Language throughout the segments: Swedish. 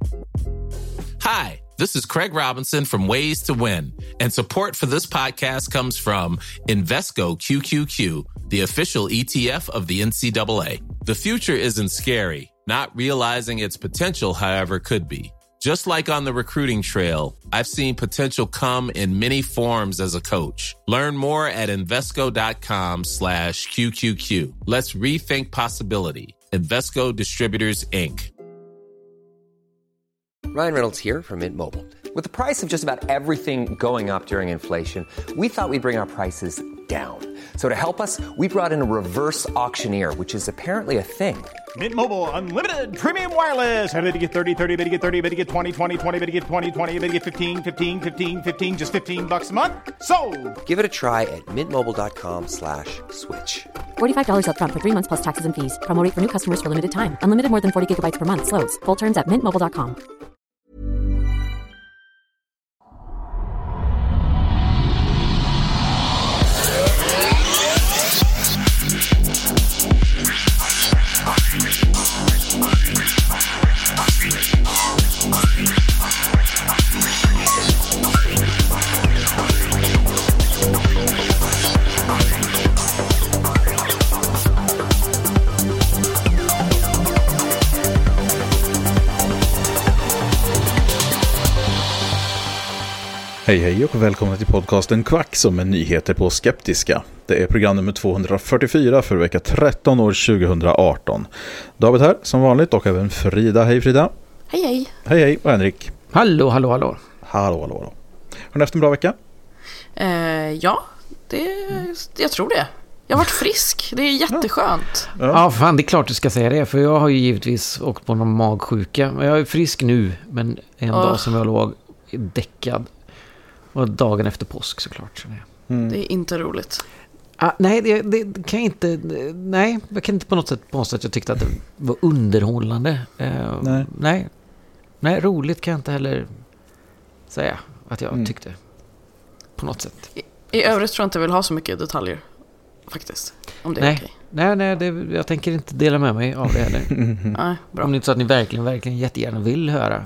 Hi, this is Craig Robinson from Ways to Win, and support for this podcast comes from Invesco QQQ, the official ETF of the NCAA. The future isn't scary. Not realizing its potential, however, could be. Just like on the recruiting trail, I've seen potential come in many forms as a coach. Learn more at Invesco.com/QQQ. Let's rethink possibility. Invesco Distributors, Inc. Ryan Reynolds here from Mint Mobile. With the price of just about everything going up during inflation, we thought we'd bring our prices down. So to help us, we brought in a reverse auctioneer, which is apparently a thing. Mint Mobile Unlimited Premium Wireless. How to get 30, 30, bit to get 30, bit to get 20, 20, 20, bit to get 20, 20, bit to get 15, 15, 15, 15, just $15 a month? Sold! Give it a try at mintmobile.com/switch. $45 up front for 3 months plus taxes and fees. Promo rate for new customers for limited time. Unlimited more than 40 gigabytes per month. Slows full terms at mintmobile.com. Hej och välkomna till podcasten Kvack som är nyheter på Skeptiska. Det är program nummer 244 för vecka 13 år 2018. David här som vanligt och även Frida. Hej Frida. Hej hej. Hej hej och Henrik. Hallå. Hallå. Har ni haft en bra vecka? Ja, jag tror det. Jag har varit frisk, det är jätteskönt. Ja, fan, det är klart du ska säga det. För jag har ju givetvis åkt på någon magsjuka. Jag är frisk nu, men en dag som jag låg däckad. Och dagen efter påsk såklart. Det är inte roligt. Nej, det kan jag inte. Nej, jag kan inte på något sätt påstå att jag tyckte att det var underhållande. Nej, roligt kan jag inte heller säga att jag tyckte. På något sätt. I övrigt tror jag inte jag vill ha så mycket detaljer. Faktiskt. Om det är okej. Nej, jag tänker inte dela med mig av det heller. Nej, bra. Om det inte så att ni verkligen jättegärna vill höra.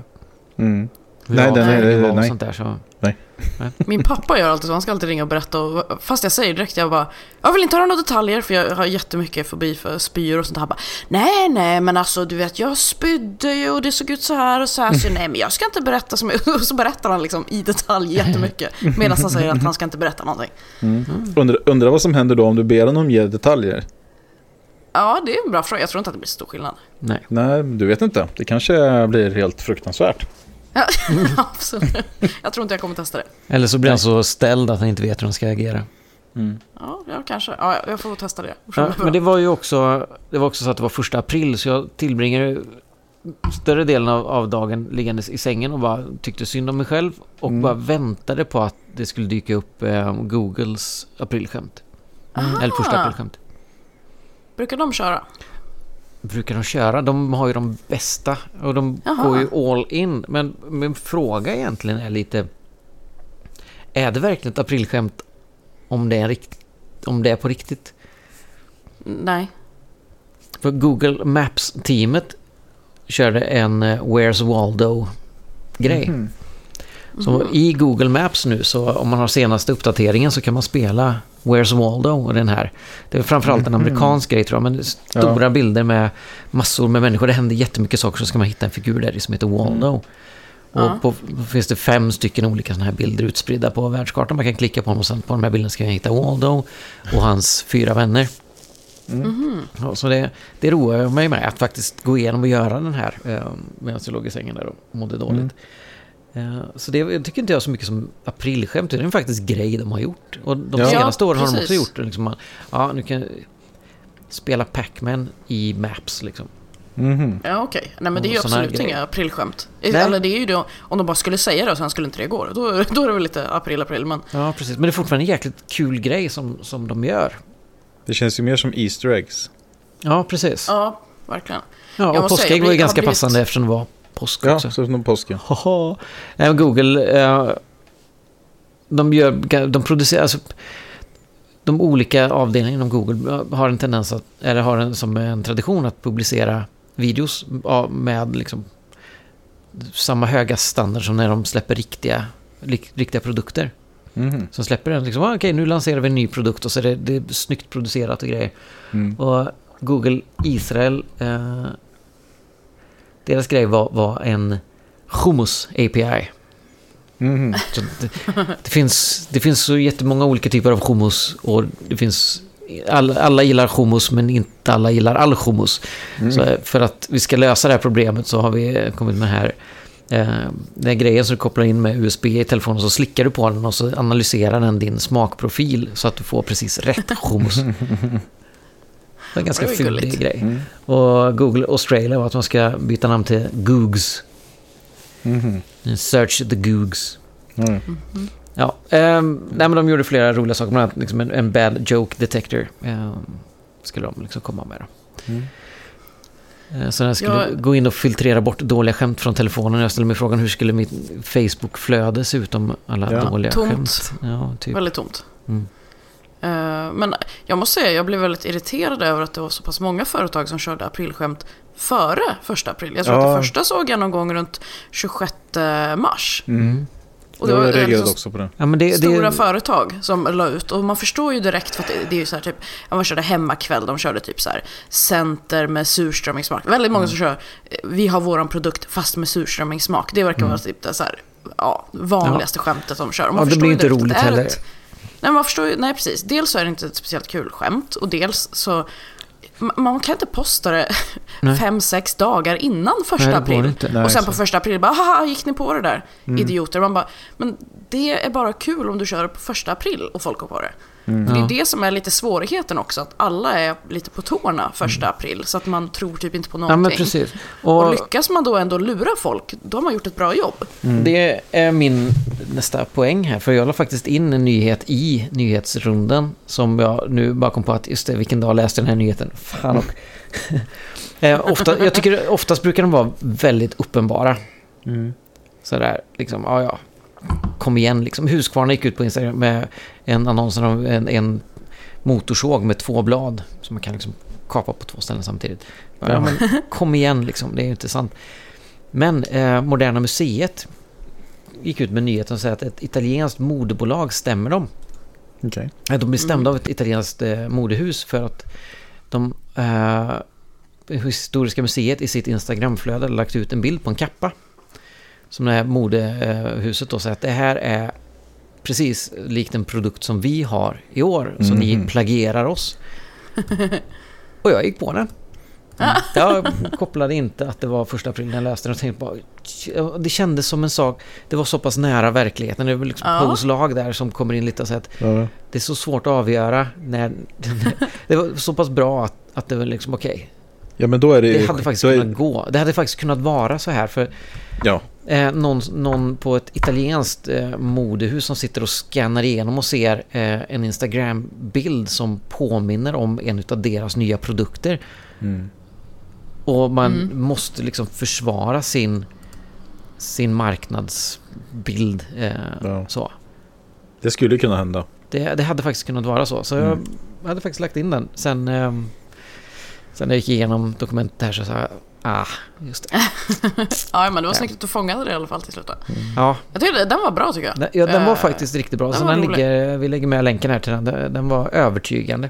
Nej. Sånt där, så. Nej. Min pappa gör alltid så, han ska alltid ringa och berätta fast jag säger direkt, jag vill inte höra några detaljer för jag har jättemycket fobi för spyor och sånt. Han bara, nej men alltså du vet, jag spydde ju och det såg ut så här så nej men jag ska inte berätta och så berättar han liksom i detalj jättemycket medan han säger att han ska inte berätta någonting. Undrar vad som händer då om du ber honom ge detaljer? Ja, det är en bra fråga, jag tror inte att det blir stor skillnad. Nej, du vet inte, det kanske blir helt fruktansvärt. Ja, absolut. Jag tror inte jag kommer testa det. Eller så blir han så ställd att han inte vet hur han ska agera. Ja, kanske. Ja, jag får testa det. Men det var också så att det var 1 april, så jag tillbringade större delen av dagen liggandes i sängen och bara tyckte synd om mig själv och bara väntade på att det skulle dyka upp Googles aprilskämt. Eller 1 aprilskämt. Brukar de köra? De har ju de bästa och de går ju all in. Men min fråga egentligen är lite, är det verkligen ett aprilskämt om det är på riktigt? Nej. För Google Maps-teamet körde en Where's Waldo-grej. Så i Google Maps nu, så om man har senaste uppdateringen så kan man spela Where's Waldo och den här. Det är framförallt en amerikansk grej tror jag, men stora bilder med massor med människor. Det händer jättemycket saker, så ska man hitta en figur där som heter Waldo. Och finns det 5 stycken olika såna här bilder utspridda på världskartan. Man kan klicka på dem och sen på de här bilderna ska man hitta Waldo och hans 4 vänner. Ja, så det roar mig med att faktiskt gå igenom och göra den här medan jag låg i sängen där och mådde dåligt. Så det tycker inte jag så mycket som aprilskämt. Det är faktiskt grej de har gjort. Och de senaste åren har de också gjort det. Liksom, nu kan jag spela Pac-Man i Maps liksom. Ja, okej. Nej, men det är ju absolut inga aprilskämt. Eller det är ju då, om de bara skulle säga det och sen skulle inte det gå. Då är det väl lite april. Men... Ja, precis. Men det är fortfarande en jäkligt kul grej som de gör. Det känns ju mer som Easter eggs. Ja, precis. Ja, verkligen. Ja, och påskägg var ju ganska passande eftersom det var påsk också. Ja, så som påsken. Google, de producerar, alltså, de olika avdelningarna inom Google har en tendens att, eller har som en tradition att publicera videos med liksom samma höga standard som när de släpper riktiga produkter. Som släpper den liksom, okej, nu lanserar vi en ny produkt och så är det är snyggt producerat och grejer. Och Google Israel, deras grej var en hummus API. Så det finns så jättemånga olika typer av hummus, och det finns alla gillar hummus, men inte alla gillar all hummus. Så för att vi ska lösa det här problemet så har vi kommit med här den här grejen som du kopplar in med USB i telefonen, så slickar du på den och så analyserar den din smakprofil så att du får precis rätt hummus. Det är en ganska fyllig grej. Och Google Australia var att man ska byta namn till Googs. Search the Googs. Ja, nej, men de gjorde flera roliga saker, bland annat liksom en bad joke detector skulle de liksom komma med då. Så jag skulle gå in och filtrera bort dåliga skämt från telefonen. Jag ställer mig frågan, hur skulle mitt Facebook-flöde se ut om alla dåliga skämt? Ja, typ. Väldigt tomt. Men jag måste säga, jag blev väldigt irriterad över att det var så pass många företag som körde aprilskämt före 1 april. Jag tror att det första såg jag någon gång runt 26 mars. Och det var reagerade också på det. Ja, men stora företag som la ut, och man förstår ju direkt, för att det är ju så här typ, man körde hemmakväll, de körde typ så här center med surströmmingssmak. Väldigt många som kör, vi har våran produkt fast med surströmmingssmak. Det verkar vara typ det så här, vanligaste skämtet de kör. Och man det blir inte roligt heller. Nej, man förstår ju, nej precis. Dels så är det inte ett speciellt kul skämt, och dels så man kan inte posta det 5-6 dagar innan 1 april. Och sen på 1 april bara, haha, gick ni på det där? Idioter. Man bara, men det är bara kul om du kör på 1 april och folk går på det. För det är det som är lite svårigheten också, att alla är lite på tårna 1 april, så att man tror typ inte på någonting. Ja, men precis. Och lyckas man då ändå lura folk, då har man gjort ett bra jobb. Det är min nästa poäng här, för jag la faktiskt in en nyhet i nyhetsrunden som jag nu bara kom på att just det, vilken dag läste den här nyheten. Fan och jag tycker oftast brukar de vara väldigt uppenbara. Sådär, liksom, ja. Kom igen, liksom. Husqvarna gick ut på Instagram med en annons om en motorsåg med 2 blad som man kan liksom kapa på 2 ställen samtidigt. Ja, men kom igen, liksom. Det är ju inte sant. Men Moderna Museet gick ut med nyheten och sa att ett italienskt modebolag stämmer dem. Okay. De blir stämda av ett italienskt modehus för att de Historiska museet i sitt Instagramflöde lagt ut en bild på en kappa som det här modehuset då säger att det här är precis likt en produkt som vi har i år, så ni plagierar oss. Och jag gick på den. Jag kopplade inte att det var 1 april när jag läste den och tänkte bara, det kändes som en sak, det var så pass nära verkligheten. Det var liksom påslag där som kommer in lite och säger att det är så svårt att avgöra när det var så pass bra att det var liksom okej. Ja, men då är det hade faktiskt kunnat gå. Det hade faktiskt kunnat vara så här, för någon på ett italienskt modehus som sitter och scannar igenom och ser en Instagram-bild som påminner om en av deras nya produkter. Och man måste liksom försvara sin marknadsbild. Så. Det skulle kunna hända. Det hade faktiskt kunnat vara så. Så jag hade faktiskt lagt in den. Sen när jag gick igenom dokumentet här så sa jag, just det. Ja, men det var snyggt att du fångade det i alla fall till slut. Ja. Jag tyckte den var bra, tycker jag. Ja, den var faktiskt riktigt bra. Så vi lägger med länken här till den. Den var övertygande.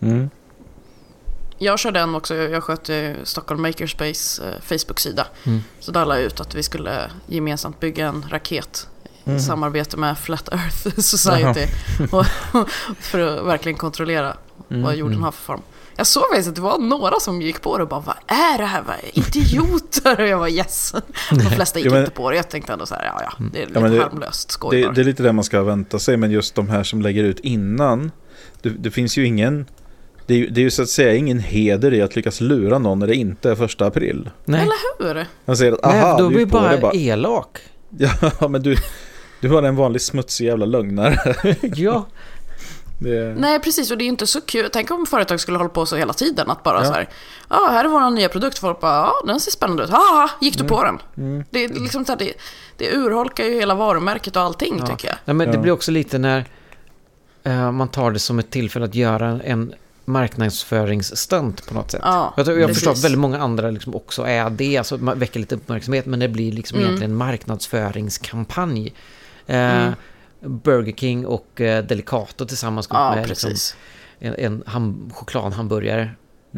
Jag körde den också. Jag skötte Stockholm Makerspace Facebook-sida. Så där la jag ut att vi skulle gemensamt bygga en raket i samarbete med Flat Earth Society för att verkligen kontrollera vad jorden har för form. Jag såg faktiskt att det var några som gick på det och bara, vad är det här? Vad är idioter? Och jag var yes. De flesta gick inte på det. Jag tänkte ändå så här, det är lite harmlöst skoj. Det är lite det man ska vänta sig, men just de här som lägger ut innan, det finns ju ingen, det är ju så att säga ingen heder i att lyckas lura någon när det inte är 1 april. Nej. Eller hur? Man säger att, då blir bara elak. Ja, men du har en vanlig smutsig jävla lögnare. Ja. Nej, precis, och det är inte så kul. Tänk om företag skulle hålla på så hela tiden, att bara så här, här är vår nya produkt, folk bara, den ser spännande ut, gick du på den? Det är liksom så här, det urholkar ju hela varumärket och allting, tycker jag. Nej, men det blir också lite när man tar det som ett tillfälle att göra marknadsföringsstunt på något sätt. Ja, jag förstår att väldigt många andra liksom också är det. Alltså man väcker lite uppmärksamhet, men det blir liksom egentligen en marknadsföringskampanj. Burger King och Delicato tillsammans med liksom en chokladhamburgare.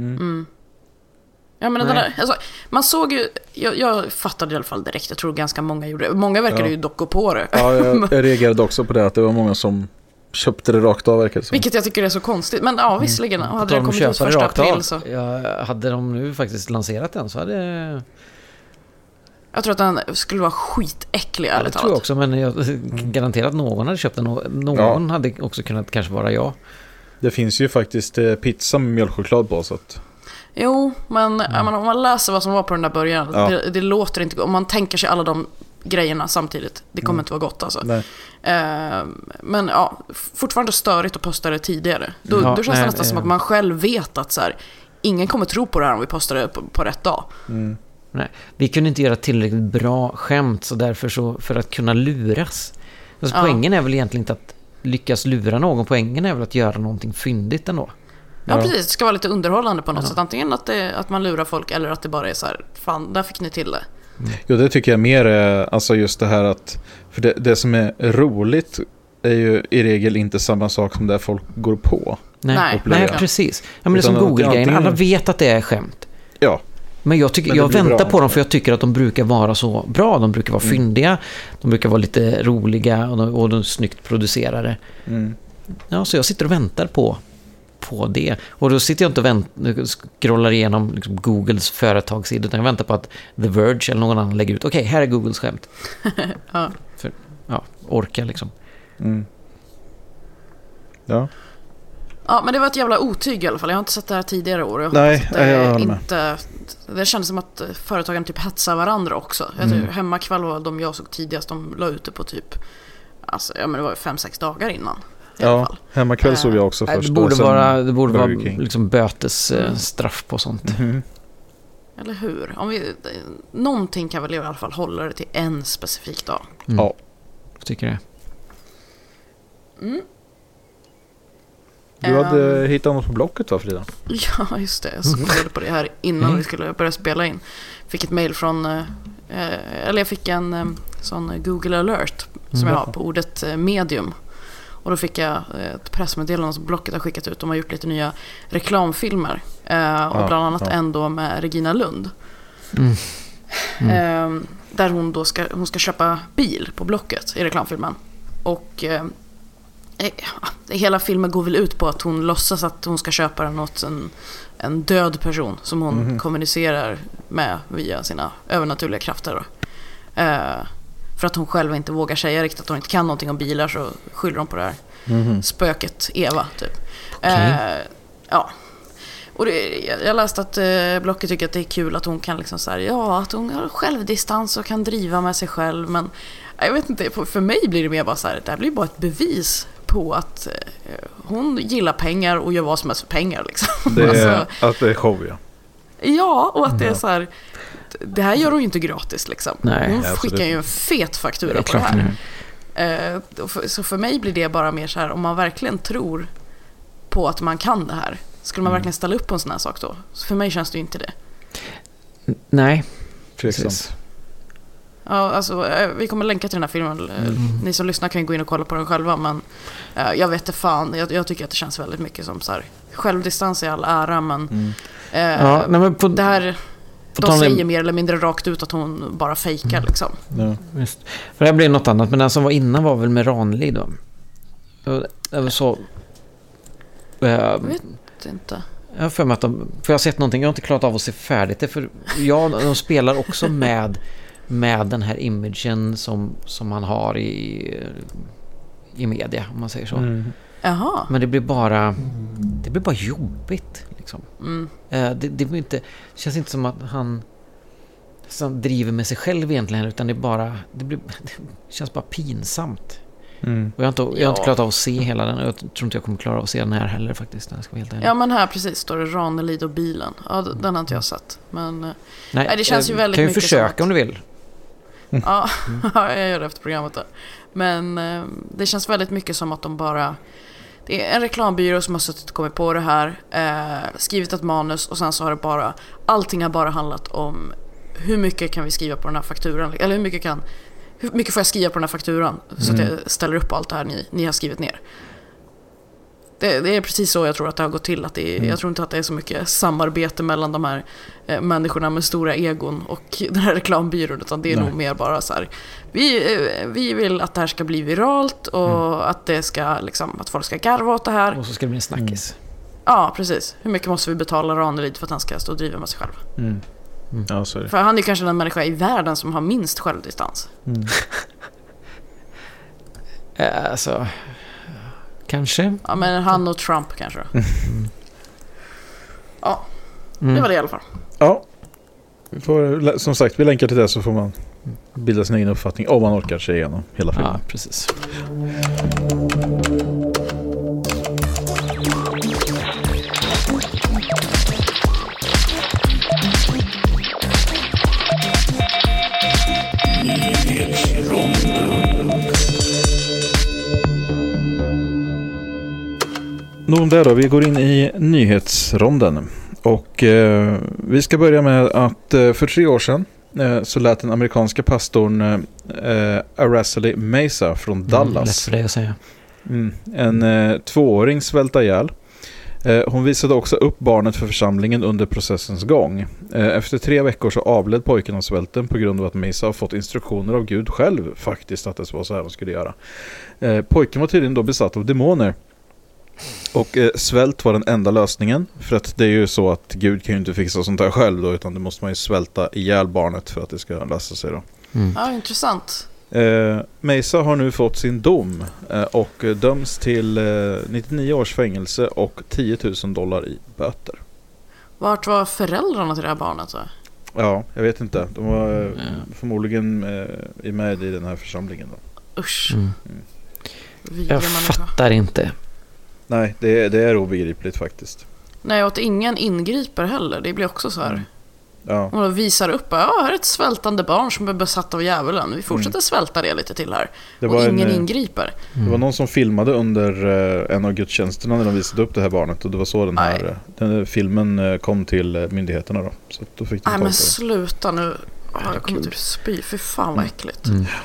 Ja, men den där, alltså, man såg ju, jag fattade i alla fall direkt, jag tror ganska många gjorde det. Många verkade ju dock gå på det. Ja, jag reagerade också på det, att det var många som köpte det rakt av, verkar det som. Vilket jag tycker är så konstigt. Men ja, visserligen. Hade det kommit ut första april så... hade de nu faktiskt lanserat den så hade... Jag tror att den skulle vara skitäcklig, ärligt talat. Jag tror också, men jag garanterat att någon hade köpt den. Någon hade också kunnat kanske vara jag. Det finns ju faktiskt pizza med mjölkchoklad på, så att... Jo, men om man läser vad som var på den där början, det låter inte... Om man tänker sig alla de grejerna samtidigt, det kommer inte vara gott alltså. Men ja, fortfarande störigt att posta det tidigare. Då känns det nästan som att man själv vet att så här, ingen kommer tro på det här om vi postar det på rätt dag. Nej, vi kunde inte göra tillräckligt bra skämt, så därför så, för att kunna luras. Alltså, poängen är väl egentligen inte att lyckas lura någon, poängen är väl att göra någonting fyndigt ändå. Ja, precis. Det ska vara lite underhållande på något sätt. Antingen att man lurar folk, eller att det bara är så här, fan, där fick ni till det. Jo, det tycker jag mer är, alltså just det här att, för det som är roligt är ju i regel inte samma sak som där folk går på. Nej, precis. Ja, men det är som Google-grejen. Alla vet att det är skämt. Ja. Men jag väntar på dem, för jag tycker att de brukar vara så bra. De brukar vara fyndiga. De brukar vara lite roliga och de är snyggt producerade. Ja, så jag sitter och väntar på det. Och då sitter jag inte och scrollar igenom liksom Googles företagssidor, utan jag väntar på att The Verge eller någon annan lägger ut. Okej, här är Googles skämt. Orka liksom. Ja, men det var ett jävla otyg i alla fall. Jag har inte sett det här tidigare år. Det kändes som att företagen typ hetsar varandra också. Hemmakväll var de jag såg tidigast. De la ut det på typ, alltså, ja, men det var 5-6 dagar innan. Ja, hemmakväll såg jag också först. Det borde vara liksom bötesstraff på sånt. Eller hur? Någonting kan väl i alla fall hålla det till en specifik dag. Ja, jag tycker det. Du hade hittat något på Blocket, va, Frida? Ja, just det. Jag skrev på det här innan vi skulle börja spela in. Fick ett mejl från... jag fick en sån Google alert som jag har på ordet medium. Och då fick jag ett pressmeddelande som Blocket har skickat ut. De har gjort lite nya reklamfilmer. Och bland annat en då med Regina Lund. Där hon ska köpa bil på Blocket i reklamfilmen. Och hela filmen går väl ut på att hon låtsas att hon ska köpa den åt en död person som hon kommunicerar med via sina övernaturliga krafter då. För att hon själv inte vågar säga riktigt att hon inte kan någonting om bilar, så skyller hon på det här spöket Eva typ. Ja. Och jag läste att Blocket tycker att det är kul att hon kan liksom så här, att hon har självdistans och kan driva med sig själv, men jag vet inte, för mig blir det mer bara så här, det här blir bara ett bevis på att hon gillar pengar och gör vad som helst för pengar liksom. Det är att det är show, ja. Ja, och att det är så här, det här gör hon ju inte gratis liksom. Nej, hon skickar ju en fet faktura på det här. Så för mig blir det bara mer så här, om man verkligen tror på att man kan det här, skulle man verkligen ställa upp på en sån här sak då? Så för mig känns det ju inte det. Nej, precis. Ja, alltså, vi kommer länka till den här filmen. Ni som lyssnar kan ju gå in och kolla på den själva, men jag vet inte fan. Jag tycker att det känns väldigt mycket som så här, självdistans i all ära, men, det här, de säger mer eller mindre rakt ut att hon bara fejkar liksom. Ja, visst. För det här blir något annat, men den som var innan var väl med Ranli då. Det var så... Jag vet inte. Jag har för mig att för jag har sett någonting, jag har inte klarat av att se färdigt det, för de spelar också med den här imagen som man har i media, om man säger så. Jaha. Men det blir bara jobbigt liksom. Det blir inte, känns inte som att han driver med sig själv egentligen, utan det känns bara pinsamt. Och jag har inte klarat av att se hela den. Jag tror inte jag kommer klara av att se den här heller faktiskt. Den ska vara helt ärlig. Ja, men här precis står det Ranelid och bilen. Ja, den har inte jag sett. Men nej, det känns ju väldigt kan mycket. Kan ju försöka om du vill. Ja, jag gör det efter programmet där. Men det känns väldigt mycket som att de bara... Det är en reklambyrå som har suttit och kommit på det här, skrivit ett manus och sen så har det allting har bara handlat om hur mycket kan vi skriva på den här fakturan, eller hur mycket får jag skriva på den här fakturan så att jag ställer upp allt det här ni har skrivit ner. Det är precis så jag tror att det har gått till. Jag tror inte att det är så mycket samarbete mellan de här människorna med stora egon och den här reklambyrån, utan det är nog mer bara så här: vi vill att det här ska bli viralt och att det ska liksom, att folk ska garva åt det här. Och så ska det bli en snackis. Ja, precis. Hur mycket måste vi betala Ranelid för att han ska stå och driva med sig själv? Ja, så är det. För han är kanske den människa i världen som har minst självdistans. Alltså, kanske. Ja, men han och Trump kanske. Ja, det var det i alla fall. Ja, som sagt, vi länkar till det så får man bilda sin egen uppfattning om man orkar sig igenom hela filmen. Ja, precis. Nog om det då, vi går in i nyhetsronden. Och vi ska börja med att för 3 år sedan så lät den amerikanska pastorn Araceli Mesa från Dallas. Lätt för dig att säga. En 2-åring svälta ihjäl. Hon visade också upp barnet för församlingen under processens gång. Efter 3 veckor så avled pojken av svälten på grund av att Mesa har fått instruktioner av Gud själv faktiskt att det var så här de skulle göra. Pojken var tydligen då besatt av demoner. Och svält var den enda lösningen, för att det är ju så att Gud kan ju inte fixa sånt här själv då, utan det måste man ju svälta ihjäl barnet för att det ska lösa sig då. Ja, intressant. Mesa har nu fått sin dom och döms till 99 års fängelse och $10,000 i böter. Vart var föräldrarna till det här barnet så? Ja, jag vet inte. De var förmodligen med i den här församlingen då. Usch. Jag fattar inte. Nej, det är obegripligt faktiskt. Nej, och att ingen ingriper heller. Det blir också så här. Ja. Och då visar upp, här är ett svältande barn som är besatt av djävulen. Vi fortsätter svälta det lite till här. Och ingen ingriper. Det var någon som filmade under en av gudstjänsterna när de visade upp det här barnet. Och det var så den här filmen kom till myndigheterna då. Så då fick de men sluta nu. Jag kommer till spy. För fan vad äckligt.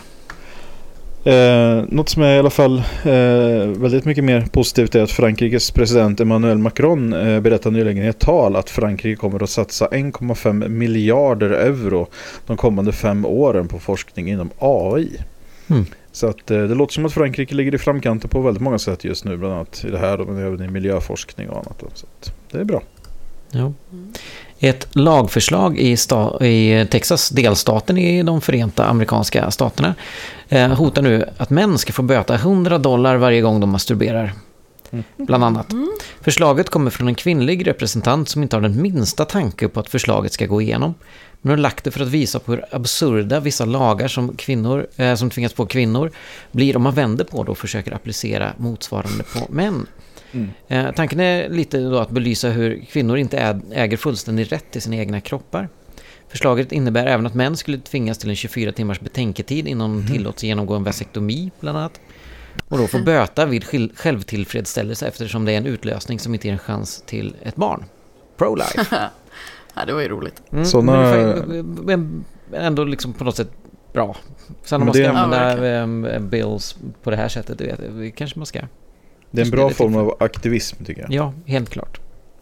Något som är i alla fall väldigt mycket mer positivt är att Frankrikes president Emmanuel Macron berättar nyligen i ett tal att Frankrike kommer att satsa 1,5 miljarder euro de kommande 5 åren på forskning inom AI. Så att det låter som att Frankrike ligger i framkanten på väldigt många sätt just nu, bland annat i det här men även i miljöforskning och annat. Så att det är bra. Ja. Ett lagförslag i Texas, delstaten i de förenta amerikanska staterna, hotar nu att män ska få böta $100 varje gång de masturberar. Bland annat. Förslaget kommer från en kvinnlig representant som inte har den minsta tanke på att förslaget ska gå igenom. Men har lagt det för att visa på hur absurda vissa lagar som tvingas på kvinnor blir om man vänder på det och försöker applicera motsvarande på män. Tanken är lite då att belysa hur kvinnor inte äger fullständig rätt till sina egna kroppar. Förslaget innebär även att män skulle tvingas till en 24 timmars betänketid innan de tillåts genomgå en vasektomi bland annat. Och då få böta vid självtillfredsställelse eftersom det är en utlösning som inte ger en chans till ett barn. Pro-life. Ja, det var ju roligt. Men ändå liksom på något sätt bra. Sen om man ska använda bills på det här sättet, det kanske man ska. Det är en bra form av aktivism tycker jag. Ja, helt klart.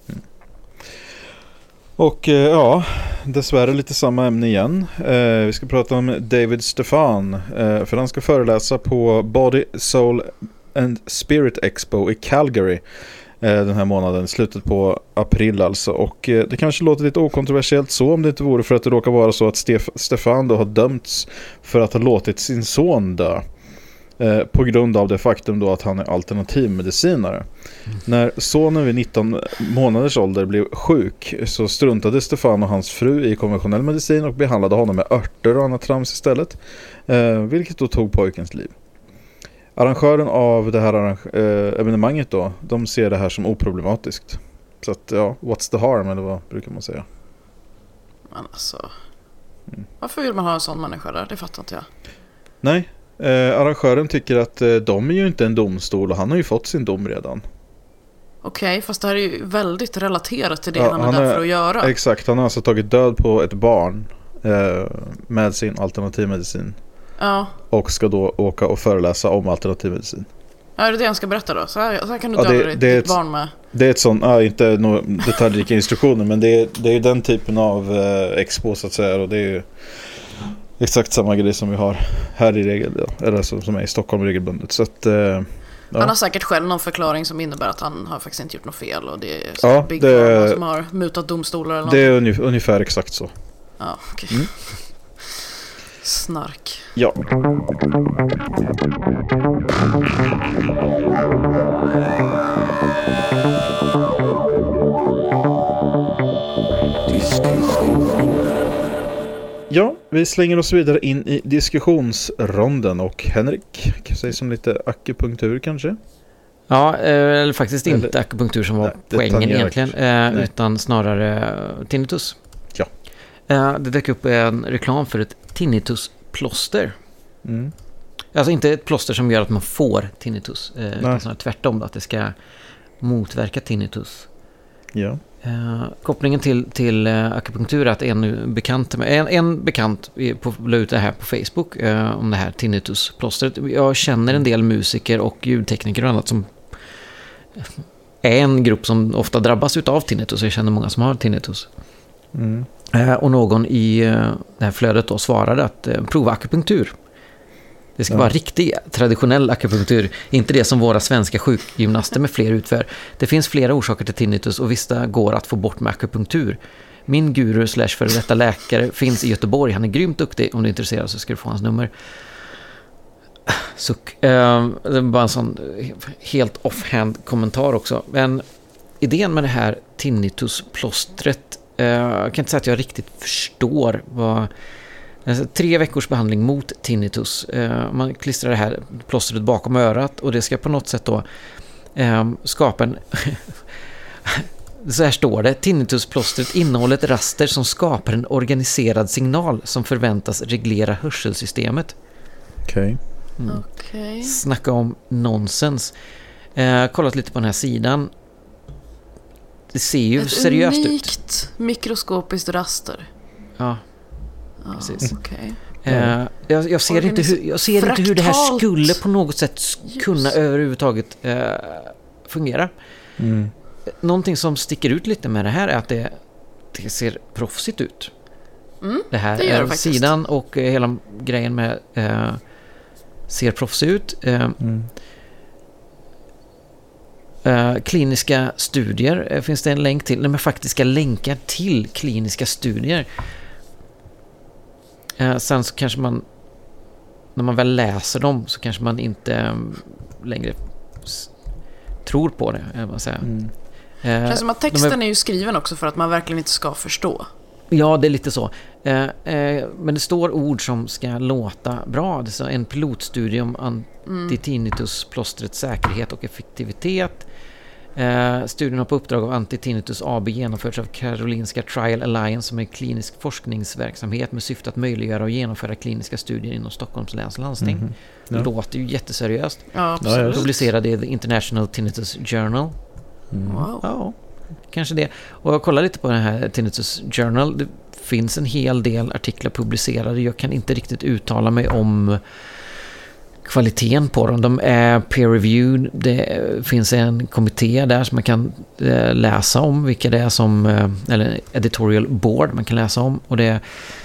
Och dessvärre lite samma ämne igen. Vi ska prata om David Stefan. För han ska föreläsa på Body, Soul and Spirit Expo i Calgary den här månaden, slutet på april alltså. Och det kanske låter lite okontroversiellt så, om det inte vore för att det råkar vara så att Stefan då har dömts för att ha låtit sin son dö. På grund av det faktum då att han är alternativmedicinare. När sonen vid 19 månaders ålder blev sjuk så struntade Stefan och hans fru i konventionell medicin och behandlade honom med örter och annat trams istället. Vilket då tog pojkens liv. Arrangören av det här evenemanget då, de ser det här som oproblematiskt. Så att what's the harm, eller vad brukar man säga? Men alltså, varför vill man ha en sån människa där? Det fattar inte jag. Nej, Arrangören tycker att de är ju inte en domstol och han har ju fått sin dom redan. Okej, fast det här är ju väldigt relaterat till det han är där för att göra. Exakt, han har alltså tagit död på ett barn med sin alternativmedicin. Ja. Och ska då åka och föreläsa om alternativmedicin. Ja, det är det han ska berätta då. Så här kan du döda ditt barn med. Det är ett sånt, inte några detaljrika instruktioner, men det är ju den typen av expo så att säga. Och det är ju exakt samma grej som vi har här i regel, eller som är i Stockholm regelbundet. Så att, han har säkert själv någon förklaring som innebär att han har faktiskt inte gjort något fel. Och det är Big Pharma som har mutat domstolar eller något. Det är ungefär exakt så. Ja, okej. Snark. Ja. Ja, vi slänger oss vidare in i diskussionsronden och Henrik, säg som lite akupunktur kanske? Ja, eller faktiskt inte akupunktur som var poängen egentligen, utan snarare tinnitus. Ja. Det dök upp en reklam för ett tinnitusplåster. Mm. Alltså inte ett plåster som gör att man får tinnitus, utan snarare tvärtom att det ska motverka tinnitus. Ja. Kopplingen till akupunktur är att en bekant la ut det här på Facebook om det här tinnitusplåstret. Jag känner en del musiker och ljudtekniker och annat som är en grupp som ofta drabbas utav tinnitus. Jag känner många som har tinnitus. Mm. Och någon i det här flödet då svarade att prova akupunktur. Det ska vara riktig traditionell akupunktur, inte det som våra svenska sjukgymnaster med fler utför. Det finns flera orsaker till tinnitus och vissa går att få bort med akupunktur. Min guru / för detta läkare finns i Göteborg. Han är grymt duktig. Om du är intresserad så ska du få hans nummer. Suck. Det är bara en sån helt offhand kommentar också. Men idén med det här tinnitusplåstret, jag kan inte säga att jag riktigt förstår vad... 3 veckors behandling mot tinnitus. Man klistrar det här plåstret bakom örat och det ska på något sätt då skapa en... Så här står det. Tinnitusplåstret innehåller ett raster som skapar en organiserad signal som förväntas reglera hörselsystemet. Okej. Okay. Snacka om nonsens. Kollat lite på den här sidan. Det ser ju ett seriöst ut. Ett unikt mikroskopiskt raster. Ja. Precis. Okay. Jag ser inte hur det här skulle på något sätt kunna överhuvudtaget fungera. Mm. Någonting som sticker ut lite med det här är att det ser proffsigt ut. Det här det gör det sidan och hela grejen med ser proffsigt ut. Kliniska studier finns det en länk till. Med faktiska länkar till kliniska studier. Sen så kanske man, när man väl läser dem så kanske man inte längre tror på det, jag vill säga. Känns som att texten är ju skriven också för att man verkligen inte ska förstå. Ja, det är lite så. Men det står ord som ska låta bra. Det är en pilotstudie om antitinnitusplåstrets säkerhet och effektivitet. Studien har på uppdrag av Antitinnitus AB genomförts av Karolinska Trial Alliance som är klinisk forskningsverksamhet med syfte att möjliggöra och genomföra kliniska studier inom Stockholms läns landsting. Det låter ju jätteseriöst. Ja, absolut. Publicerade i The International Tinnitus Journal. Wow. Ja, kanske det. Och jag kollar lite på den här Tinnitus Journal. Det finns en hel del artiklar publicerade. Jag kan inte riktigt uttala mig om kvaliteten på dem. De är peer-reviewed. Det finns en kommitté där som man kan läsa om vilka det är som, eller editorial board man kan läsa om, och det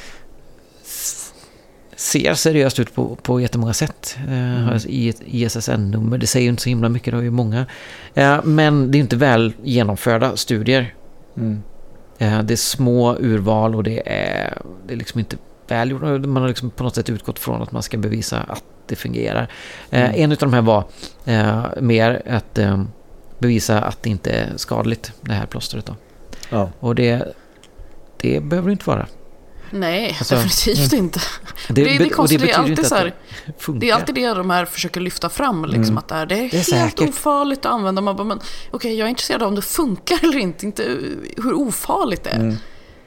ser seriöst ut på jättemånga sätt. I ett ISSN-nummer. Det säger ju inte så himla mycket, det är ju många. Men det är inte väl genomförda studier. Det är små urval och det är liksom inte väl gjort. Man har liksom på något sätt utgått från att man ska bevisa att det fungerar. En av de här var mer att bevisa att det inte är skadligt, det här plåstret då. Ja. Och det behöver det inte vara. Nej, alltså, definitivt inte. Det är konstigt, det är alltid så här, det är alltid det de här försöker lyfta fram liksom, att det är helt säkert ofarligt att använda. Man bara, men okej, jag är intresserad av om det funkar eller inte hur ofarligt det är.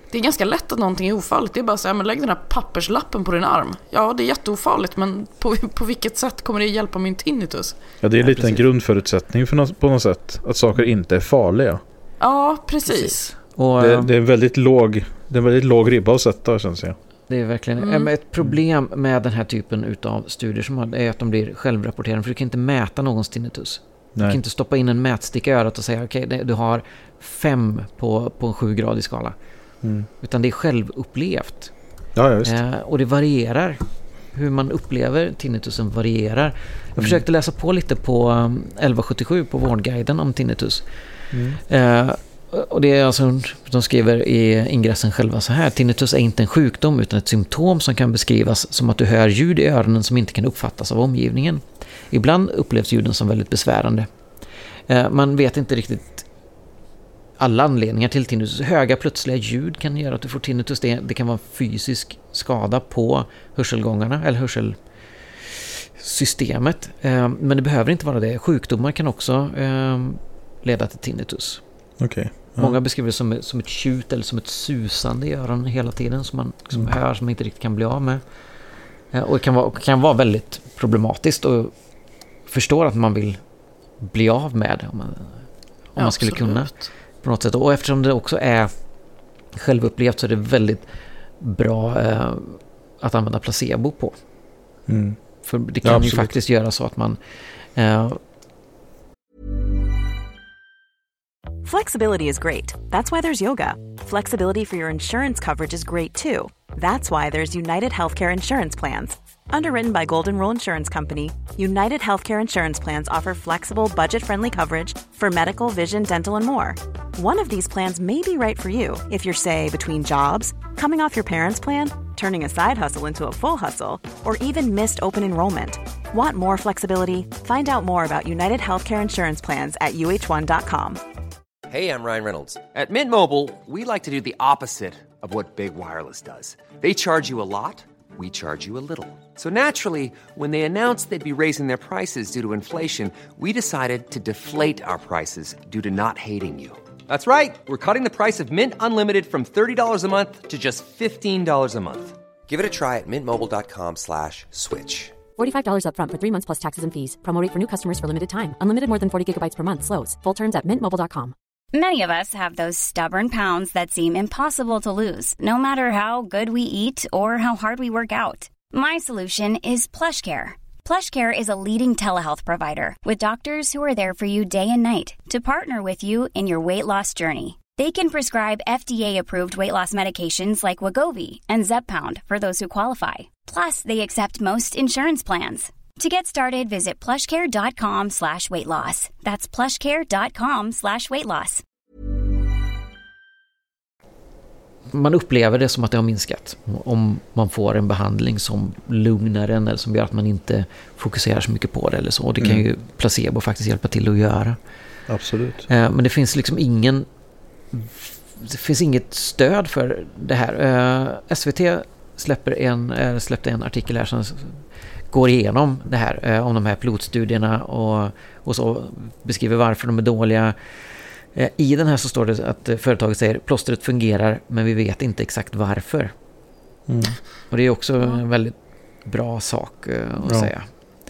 Det är ganska lätt att någonting är ofarligt. Det är bara så här, men lägg den här papperslappen på din arm. Ja, det är jätteofarligt, men på vilket sätt kommer det hjälpa min tinnitus? Ja, det är lite en grundförutsättning på något sätt. Att saker inte är farliga. Ja, precis. Och, det är en väldigt låg ribba att sätta, känns det. Det är verkligen ett problem med den här typen av studier som är att de blir självrapporterande, för du kan inte mäta någons tinnitus. Du kan inte stoppa in en mätsticka i örat och säga okej, du har 5 på en 7-gradig skala. Utan det är självupplevt. Ja, just. Och det varierar. Hur man upplever tinnitusen varierar. Jag försökte läsa på lite på 1177 på Vårdguiden om tinnitus. Och det är alltså, de skriver i ingressen själva så här: tinnitus är inte en sjukdom utan ett symptom som kan beskrivas som att du hör ljud i öronen som inte kan uppfattas av omgivningen. Ibland upplevs ljuden som väldigt besvärande. Man vet inte riktigt alla anledningar till tinnitus. Höga plötsliga ljud kan göra att du får tinnitus. Det kan vara fysisk skada på hörselgångarna eller hörselsystemet. Men det behöver inte vara det. Sjukdomar kan också leda till tinnitus. Okay. Ja. Många beskriver det som ett tjut eller som ett susande i öronen hela tiden som man hör, som man inte riktigt kan bli av med. Och det kan vara väldigt problematiskt, och förstår att man vill bli av med det om man skulle kunna på något sätt. Och eftersom det också är självupplevt så är det väldigt bra att använda placebo på. För det kan ju faktiskt göra så att man Flexibility is great. That's why there's yoga. Flexibility for your insurance coverage is great too. That's why there's United Healthcare Insurance Plans. Underwritten by Golden Rule Insurance Company, United Healthcare Insurance Plans offer flexible, budget-friendly coverage for medical, vision, dental, and more. One of these plans may be right for you if you're, say, between jobs, coming off your parents' plan, turning a side hustle into a full hustle, or even missed open enrollment. Want more flexibility? Find out more about United Healthcare Insurance Plans at uh1.com. Hey, I'm Ryan Reynolds. At Mint Mobile, we like to do the opposite of what Big Wireless does. They charge you a lot, we charge you a little. So naturally, when they announced they'd be raising their prices due to inflation, we decided to deflate our prices due to not hating you. That's right. We're cutting the price of Mint Unlimited from $30 a month to just $15 a month. Give it a try at mintmobile.com/switch. $45 up front for 3 months plus taxes and fees. Promo rate for new customers for limited time. Unlimited more than 40 gigabytes per month. Slows full terms at mintmobile.com. Many of us have those stubborn pounds that seem impossible to lose, no matter how good we eat or how hard we work out. My solution is PlushCare. PlushCare is a leading telehealth provider with doctors who are there for you day and night to partner with you in your weight loss journey. They can prescribe FDA-approved weight loss medications like Wegovy and Zepbound for those who qualify. Plus, they accept most insurance plans. To get started, visit plushcare.com/weightloss. That's plushcare.com/weightloss. Man upplever det som att det har minskat om man får en behandling som lugnar en eller som gör att man inte fokuserar så mycket på det eller så. Och det kan ju placebo faktiskt hjälpa till att göra. Absolut. Men det finns liksom inget stöd för det här. SVT släppte en artikel här som går igenom det här om de här pilotstudierna och så beskriver varför de är dåliga. I den här så står det att företaget säger plåstret fungerar men vi vet inte exakt varför. Och det är också en väldigt bra sak att säga.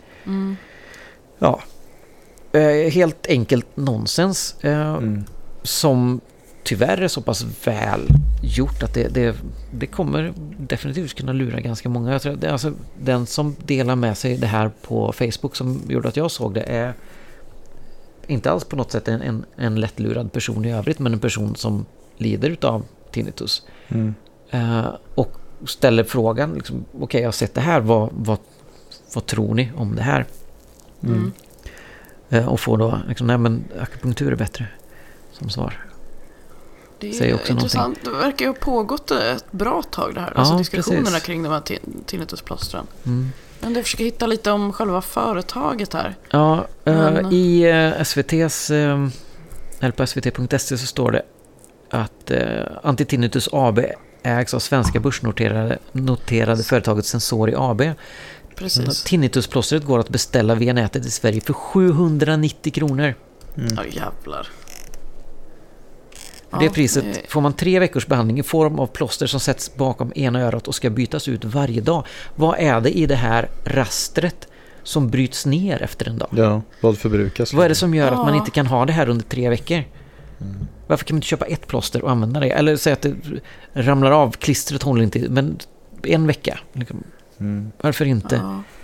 Ja. Helt enkelt nonsens som tyvärr är så pass väl gjort att det kommer definitivt kunna lura ganska många. Jag tror det är alltså den som delar med sig det här på Facebook som gjorde att jag såg det är inte alls på något sätt en lättlurad person i övrigt, men en person som lider utav tinnitus. Och ställer frågan liksom, okej, jag har sett det här, vad tror ni om det här? Och får då liksom, nej men akupunktur är bättre som svar. Det är också intressant. Någonting. Det verkar ju ha pågått ett bra tag det här. Alltså diskussionerna kring de här tinnitusplåstren. Men jag försöker hitta lite om själva företaget här. Ja, i SVT:s eller på svt.se så står det att Antitinnitus AB ägs av svenska börsnoterade företaget Sensori AB. Precis. Tinnitusplåstret går att beställa via nätet i Sverige för 790 kronor. Ja, jävlar. För det priset får man 3 veckors behandling i form av plåster som sätts bakom ena örat och ska bytas ut varje dag. Vad är det i det här rastret som bryts ner efter en dag? Ja, vad förbrukas? Vad är det som gör att man inte kan ha det här under 3 veckor? Varför kan man inte köpa ett plåster och använda det? Eller säga att det ramlar av, klistret håller inte, men 1 vecka. Varför inte?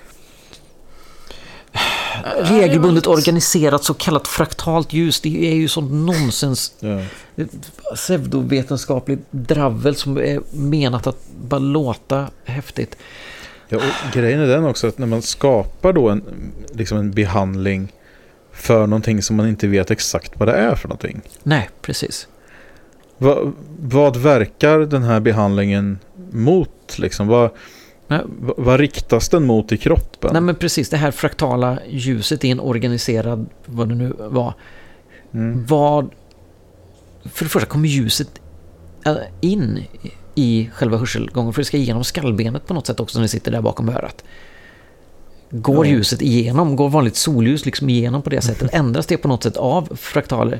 Regelbundet organiserat så kallat fraktalt ljus, det är ju sånt nonsens pseudovetenskapligt dravel som är menat att bara låta häftigt. Ja, och grejen är den också att när man skapar då en behandling för någonting som man inte vet exakt vad det är för någonting. Nej, precis. Vad verkar den här behandlingen mot? Liksom? Vad riktas den mot i kroppen? Nej, men precis. Det här fraktala ljuset i en organiserad, vad det nu var. För det första kommer ljuset in i själva hörselgången, för det ska igenom skallbenet på något sätt också när det sitter där bakom örat. Går ljuset igenom, går vanligt solljus liksom igenom på det sättet, ändras det på något sätt av fraktaler.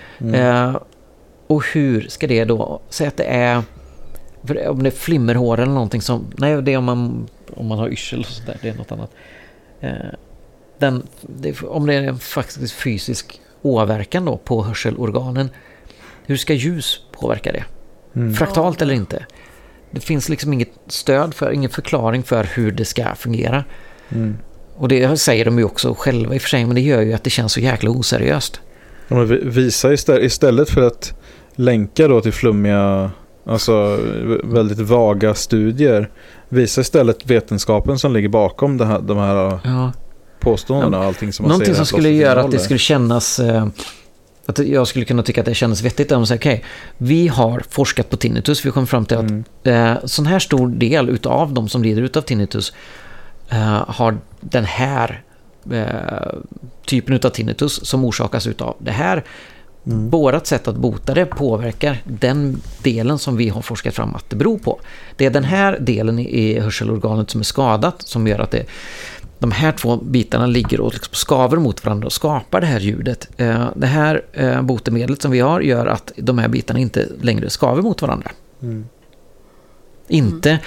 Och hur ska det då, säga att det är, om det är flimmerhår eller någonting som, nej, det är om man har yrsel och sådär, det är något annat. Om det är en faktiskt fysisk åverkan då på hörselorganen, hur ska ljus påverka det? Fraktalt eller inte? Det finns liksom inget stöd för, ingen förklaring för hur det ska fungera. Och det säger de ju också själva i och för sig, men det gör ju att det känns så jäkla oseriöst. Ja, men visa istället för att länka då till flummiga, alltså väldigt vaga studier, visa istället vetenskapen som ligger bakom de här påståendena och allting som man någonting säger. Någonting som skulle göra att det skulle kännas, att jag skulle kunna tycka att det känns vettigt om man säger okej, vi har forskat på tinnitus, vi kom fram till att sån här stor del utav de som lider utav tinnitus har den här typen utav tinnitus som orsakas utav det här. Vårat sätt att bota det påverkar den delen som vi har forskat fram att det beror på. Det är den här delen i hörselorganet som är skadat som gör att de här 2 bitarna ligger och liksom skaver mot varandra och skapar det här ljudet. Det här botemedlet som vi har gör att de här bitarna inte längre skaver mot varandra. Inte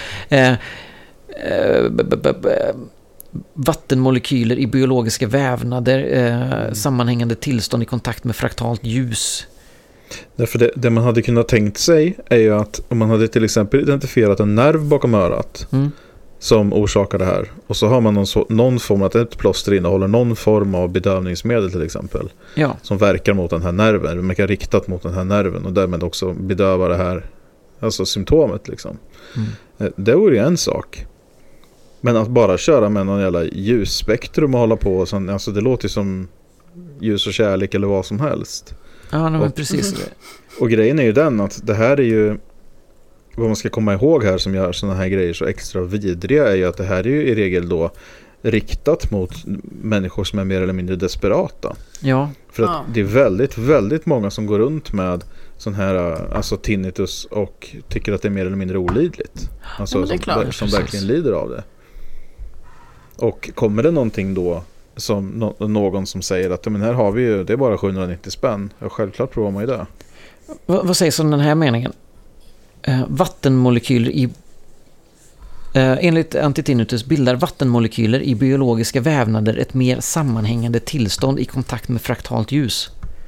vattenmolekyler i biologiska vävnader, sammanhängande tillstånd i kontakt med fraktalt ljus. Därför det man hade kunnat tänkt sig är ju att om man hade till exempel identifierat en nerv bakom örat som orsakar det här, och så har man någon form att ett plåster innehåller någon form av bedövningsmedel till exempel som verkar mot den här nerven, verkar riktat mot den här nerven och därmed också bedövar det här, alltså symptomet liksom. Det vore ju en sak. Men att bara köra med någon jävla ljusspektrum och hålla på och sånt, alltså det låter ju som ljus och kärlek eller vad som helst. Ja, men precis. Och grejen är ju den att det här är ju, vad man ska komma ihåg här som gör såna här grejer så extra vidriga, är ju att det här är ju i regel då riktat mot människor som är mer eller mindre desperata. Ja. För att det är väldigt, väldigt många som går runt med sån här, alltså tinnitus och tycker att det är mer eller mindre olidligt. Alltså som verkligen lider av det. Och kommer det någonting då som någon som säger att men här har vi ju, det är bara 790 spänn. Ja, självklart provar man ju det. Vad sägs om den här meningen? Vattenmolekyler i enligt antitinnitus bildar vattenmolekyler i biologiska vävnader ett mer sammanhängande tillstånd i kontakt med fraktalt ljus.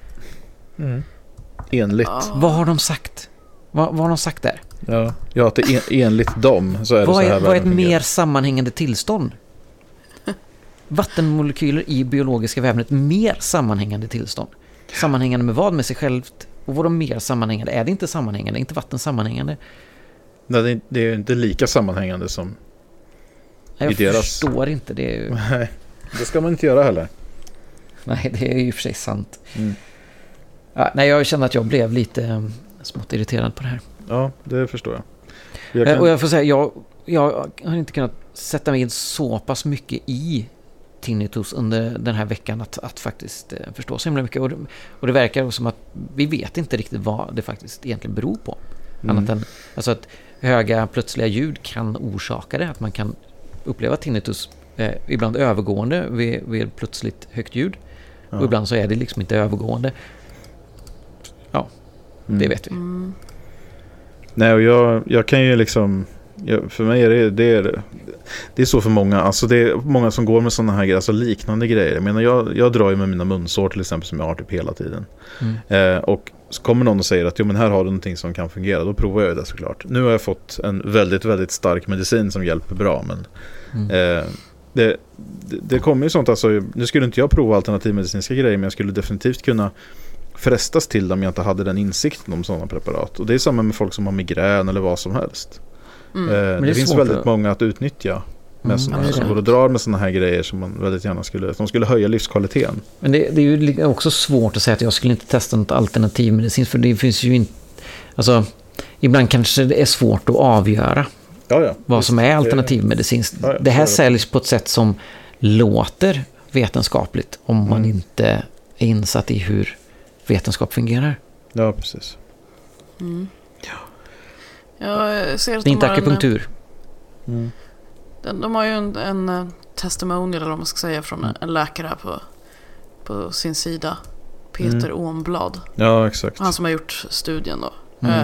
Enligt. Vad har de sagt? Vad har de sagt där? Ja, att det enligt dem så är det så här. Vad är ett mer sammanhängande tillstånd? Vattenmolekyler i biologiska vävnader, ett mer sammanhängande tillstånd. Sammanhängande med vad? Med sig självt? Och vad är mer sammanhängande? Är det inte sammanhängande? Är inte vatten sammanhängande? Nej, det är inte lika sammanhängande som jag förstår inte. Det är ju... Nej, det ska man inte göra heller. Nej, det är ju för sig sant. Ja, nej, jag känner att jag blev lite smått irriterad på det här. Ja, det förstår jag. Och jag får säga, jag har inte kunnat sätta mig in så pass mycket i tinnitus under den här veckan att faktiskt förstå så himla mycket. Och det verkar som att vi vet inte riktigt vad det faktiskt egentligen beror på. Annat än alltså att höga plötsliga ljud kan orsaka det. Att man kan uppleva tinnitus ibland övergående vid plötsligt högt ljud. Och ibland så är det liksom inte övergående. Ja. Det vet vi. Nej, och jag kan ju liksom... för mig är det är så för många. Alltså det är många som går med sådana här grejer, alltså liknande grejer. Jag menar, jag drar ju med mina munsår till exempel som jag har typ hela tiden. Och så kommer någon och säger att men här har du någonting som kan fungera. Då provar jag ju det såklart. Nu har jag fått en väldigt, väldigt stark medicin som hjälper bra. Men det kommer ju sånt. Alltså, nu skulle inte jag prova alternativmedicinska grejer, men jag skulle definitivt kunna frestas till om jag inte hade den insikten om sådana preparat. Och det är samma med folk som har migrän eller vad som helst. Det finns väldigt många att utnyttja med som går och drar med såna här grejer som man väldigt gärna skulle höja livskvaliteten. Men det är ju också svårt att säga att jag skulle inte testa något alternativmedicin, för det finns ju inte, alltså ibland kanske det är svårt att avgöra vad som är alternativmedicin. Det här säljs på ett sätt som låter vetenskapligt om man inte är insatt i hur vetenskap fungerar. Ja, precis. Jag ser att det är inte akupunktur. De har ju en testimonial, eller vad man ska säga, från en läkare här på sin sida. Peter Ånblad. Ja, exakt. Han som har gjort studien då.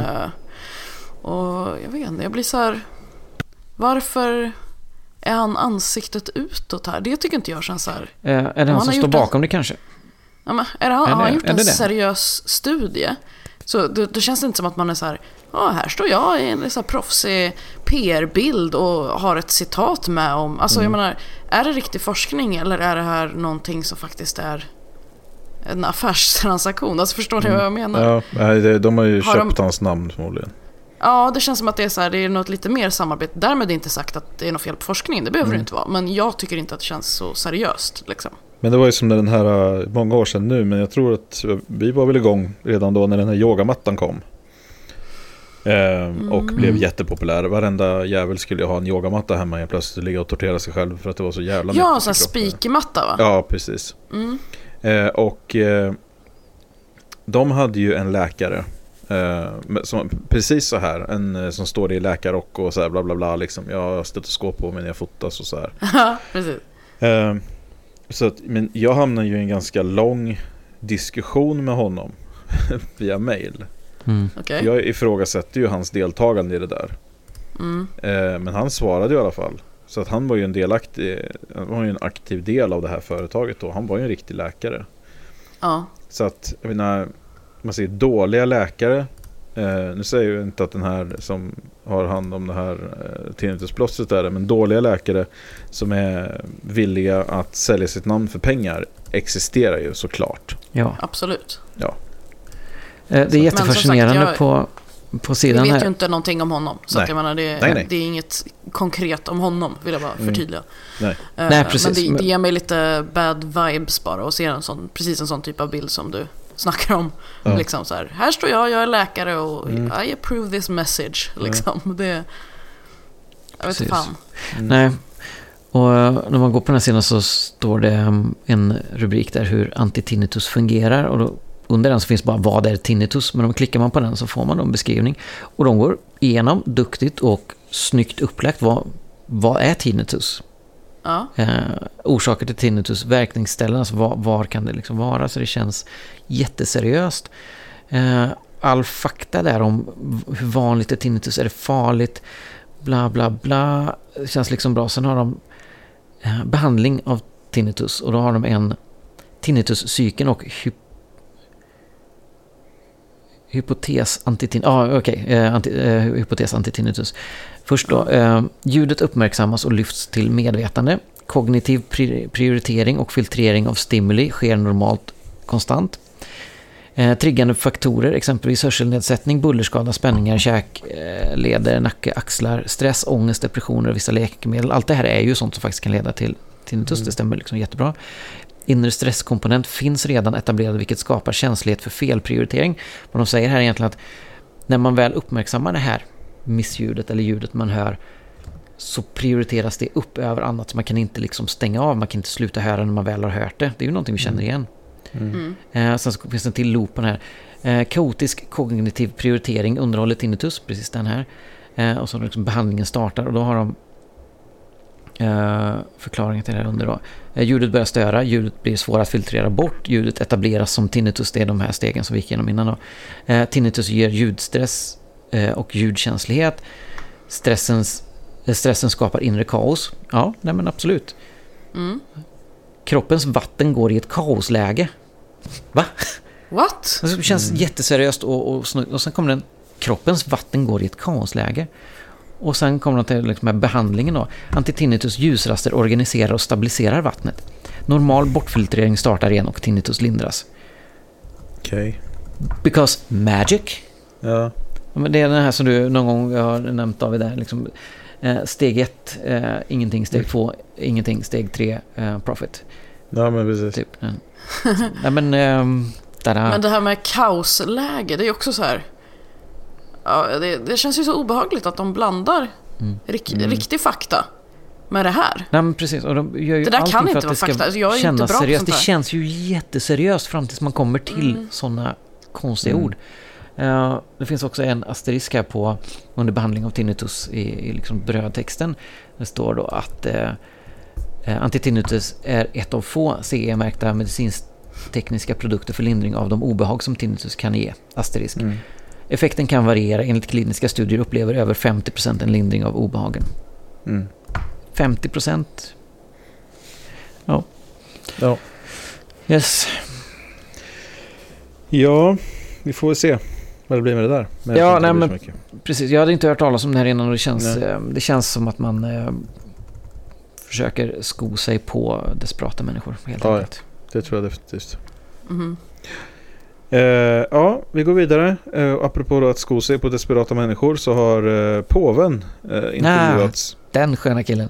Och jag vet inte, jag blir så här... Varför är han ansiktet utåt här? Det tycker inte jag känns så här... Är det han som står bakom det kanske? Ja, men har han gjort en seriös studie? Så det känns inte som att man är så här... här står jag i en så här proffsig PR-bild och har ett citat med om... Alltså jag menar, är det riktig forskning eller är det här någonting som faktiskt är en affärstransaktion? Alltså förstår ni vad jag menar? Ja, de har ju köpt hans namn förmodligen. Ja, det känns som att det är så här, det är något lite mer samarbete. Därmed är det inte sagt att det är något fel på forskningen. Det behöver det inte vara. Men jag tycker inte att det känns så seriöst liksom. Men det var ju som när den här, många år sedan nu, men jag tror att vi var väl igång redan då när den här yogamattan kom. Och blev jättepopulär. Varenda jävel skulle ha en yogamatta hemma, och plötsligt ligga och tortera sig själv för att det var så jävla mycket. Ja, sån spikmatta va? Ja, precis. De hade ju en läkare som, precis så här, en som står i läkarrock och så här bla bla bla liksom. Jag har stetoskop på mig när jag fotas och så här. Ja, precis. Så att, men jag hamnade ju i en ganska lång diskussion med honom via mail. Okay. Jag ifrågasätter ju hans deltagande i det där. Men han svarade i alla fall. Så att han var ju en aktiv del av det här företaget då. Han var ju en riktig läkare. Ja. Så att, jag menar, man säger dåliga läkare. Nu säger jag inte att den här som har hand om det här tinnitusplåstret är det, men dåliga läkare som är villiga att sälja sitt namn för pengar existerar ju såklart. Ja, absolut. Ja. Det är jättefascinerande på sidan här. Vi vet ju inte någonting om honom. Så att jag menar, det är inget konkret om honom, vill jag bara förtydliga. Nej, precis. Men det ger mig lite bad vibes bara att se precis en sån typ av bild som du snackar om. Liksom så här står jag är läkare och I approve this message. Liksom. Det, jag vet inte fan. Nej. Och när man går på den här sidan så står det en rubrik där hur antitinnitus fungerar, och då under den så finns bara vad är tinnitus, men om klickar man på den så får man en beskrivning, och de går igenom duktigt och snyggt upplagt vad är tinnitus. Ja. Orsaker till tinnitus, verkningsställen, alltså var kan det liksom vara, så det känns jätteseriöst. All fakta där om hur vanligt är tinnitus, är det farligt, bla bla bla, det känns liksom bra. Sen har de behandling av tinnitus, och då har de en tinnituscykeln och hypotes antitinnitus. Först då, ljudet uppmärksammas och lyfts till medvetande. Kognitiv prioritering och filtrering av stimuli sker normalt konstant. Triggande faktorer, exempelvis hörselnedsättning, bullerskada, spänningar, käk, leder, nacke, axlar, stress, ångest, depressioner och vissa läkemedel. Allt det här är ju sånt som faktiskt kan leda till tinnitus. Det stämmer liksom jättebra. Inre stresskomponent finns redan etablerad, vilket skapar känslighet för felprioritering. Vad de säger här är egentligen att när man väl uppmärksammar det här missljudet eller ljudet man hör, så prioriteras det upp över annat. Så man kan inte liksom stänga av, man kan inte sluta höra när man väl har hört det. Det är ju någonting vi känner igen. Sen så finns det en till loopen här. Kaotisk kognitiv prioritering underhåller tinnitus, precis den här. Och så liksom behandlingen startar, och då har de förklaringen till det här under då. Ljudet börjar störa, ljudet blir svårt att filtrera bort, ljudet etableras som tinnitus, det är de här stegen som vi gick igenom innan då. Tinnitus ger ljudstress och ljudkänslighet. Stressen skapar inre kaos. Ja, nej men absolut. Kroppens vatten går i ett kaosläge. Va? What? Det känns jätteseriöst och sen kommer den, kroppens vatten går i ett kaosläge. Och sen kommer de till liksom, med behandlingen då. Antitinnitus ljusraster organiserar och stabiliserar vattnet. Normal bortfiltrering startar igen och tinnitus lindras. Okej. Because magic. Ja. Men det är den här som du någon gång har nämnt av där. Liksom, steg 1, ingenting. Steg 2, ingenting. Steg 3, profit. Ja, men precis. Typ. Ja, men det här med kaosläge, det är också så här. Ja, det känns ju så obehagligt att de blandar riktig fakta med det här. Nej, men precis. Och de gör ju det där allting kan för inte att vara det ska fakta. Alltså, jag är kännas inte bra seriöst. på sånt Det känns ju jätteseriöst fram tills man kommer till sådana konstiga ord. Det finns också en asterisk här på under behandling av tinnitus i liksom brödtexten. Det står då att antitinnitus är ett av få CE-märkta medicinsk-tekniska produkter för lindring av de obehag som tinnitus kan ge. Asterisk. Effekten kan variera. Enligt kliniska studier upplever över 50% en lindring av obehagen. 50%? Ja. Yes. Ja, vi får väl se vad det blir med det där. Men ja, nej, men precis. Jag hade inte hört talas om det här innan och det känns som att man försöker sko sig på desperata människor helt enkelt. Det tror jag definitivt. Ja, vi går vidare. Apropå då att sko sig på desperata människor så har påven intervjuats. Den sköna killen.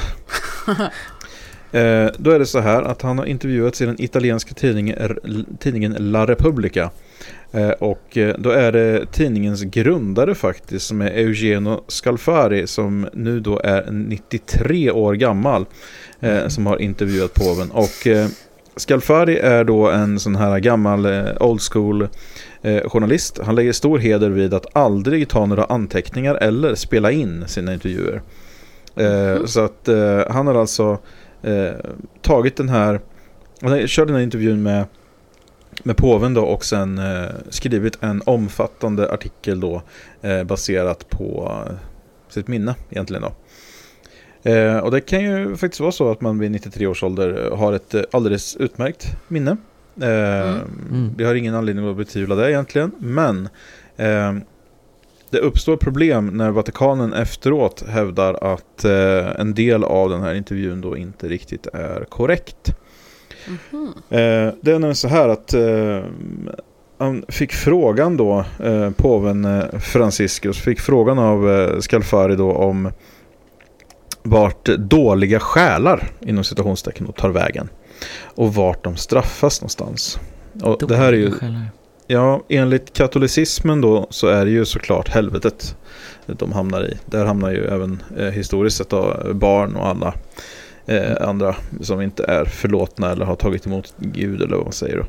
Då är det så här att han har intervjuats i den italienska tidningen La Repubblica. Och då är det tidningens grundare faktiskt som är Eugenio Scalfari som nu då är 93 år gammal som har intervjuat påven. Och Scalfari är då en sån här gammal old school journalist. Han lägger stor heder vid att aldrig ta några anteckningar eller spela in sina intervjuer. Så att han har alltså tagit den här, han körde den här intervjun med påven då och sen skrivit en omfattande artikel då baserat på sitt minne egentligen då. Och det kan ju faktiskt vara så att man vid 93 års ålder har ett alldeles utmärkt minne. Vi har ingen anledning att betvivla det egentligen, men det uppstår problem när Vatikanen efteråt hävdar att en del av den här intervjun då inte riktigt är korrekt. Det är nämligen så här att han fick frågan då, påven Franciscus fick frågan av Scalfari då om vart dåliga själar inom citationstecken tar vägen och vart de straffas någonstans. Och det här är ju ja, enligt katolicismen då så är det ju såklart helvetet de hamnar i. Där hamnar ju även historiskt sett barn och alla andra som inte är förlåtna eller har tagit emot Gud eller vad man säger då.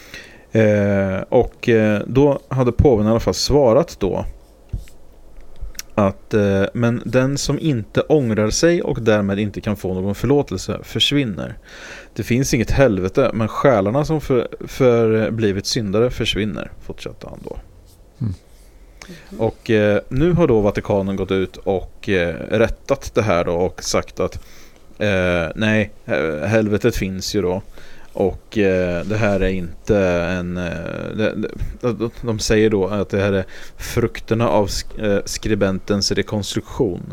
Och då hade påven i alla fall svarat då att men den som inte ångrar sig och därmed inte kan få någon förlåtelse försvinner. Det finns inget helvete, men själarna som för blivit syndare försvinner, fortsatte han då. Och nu har då Vatikanen gått ut och rättat det här då och sagt att nej, helvetet finns ju då. Och det här är inte en de säger då att det här är frukterna av skribentens rekonstruktion.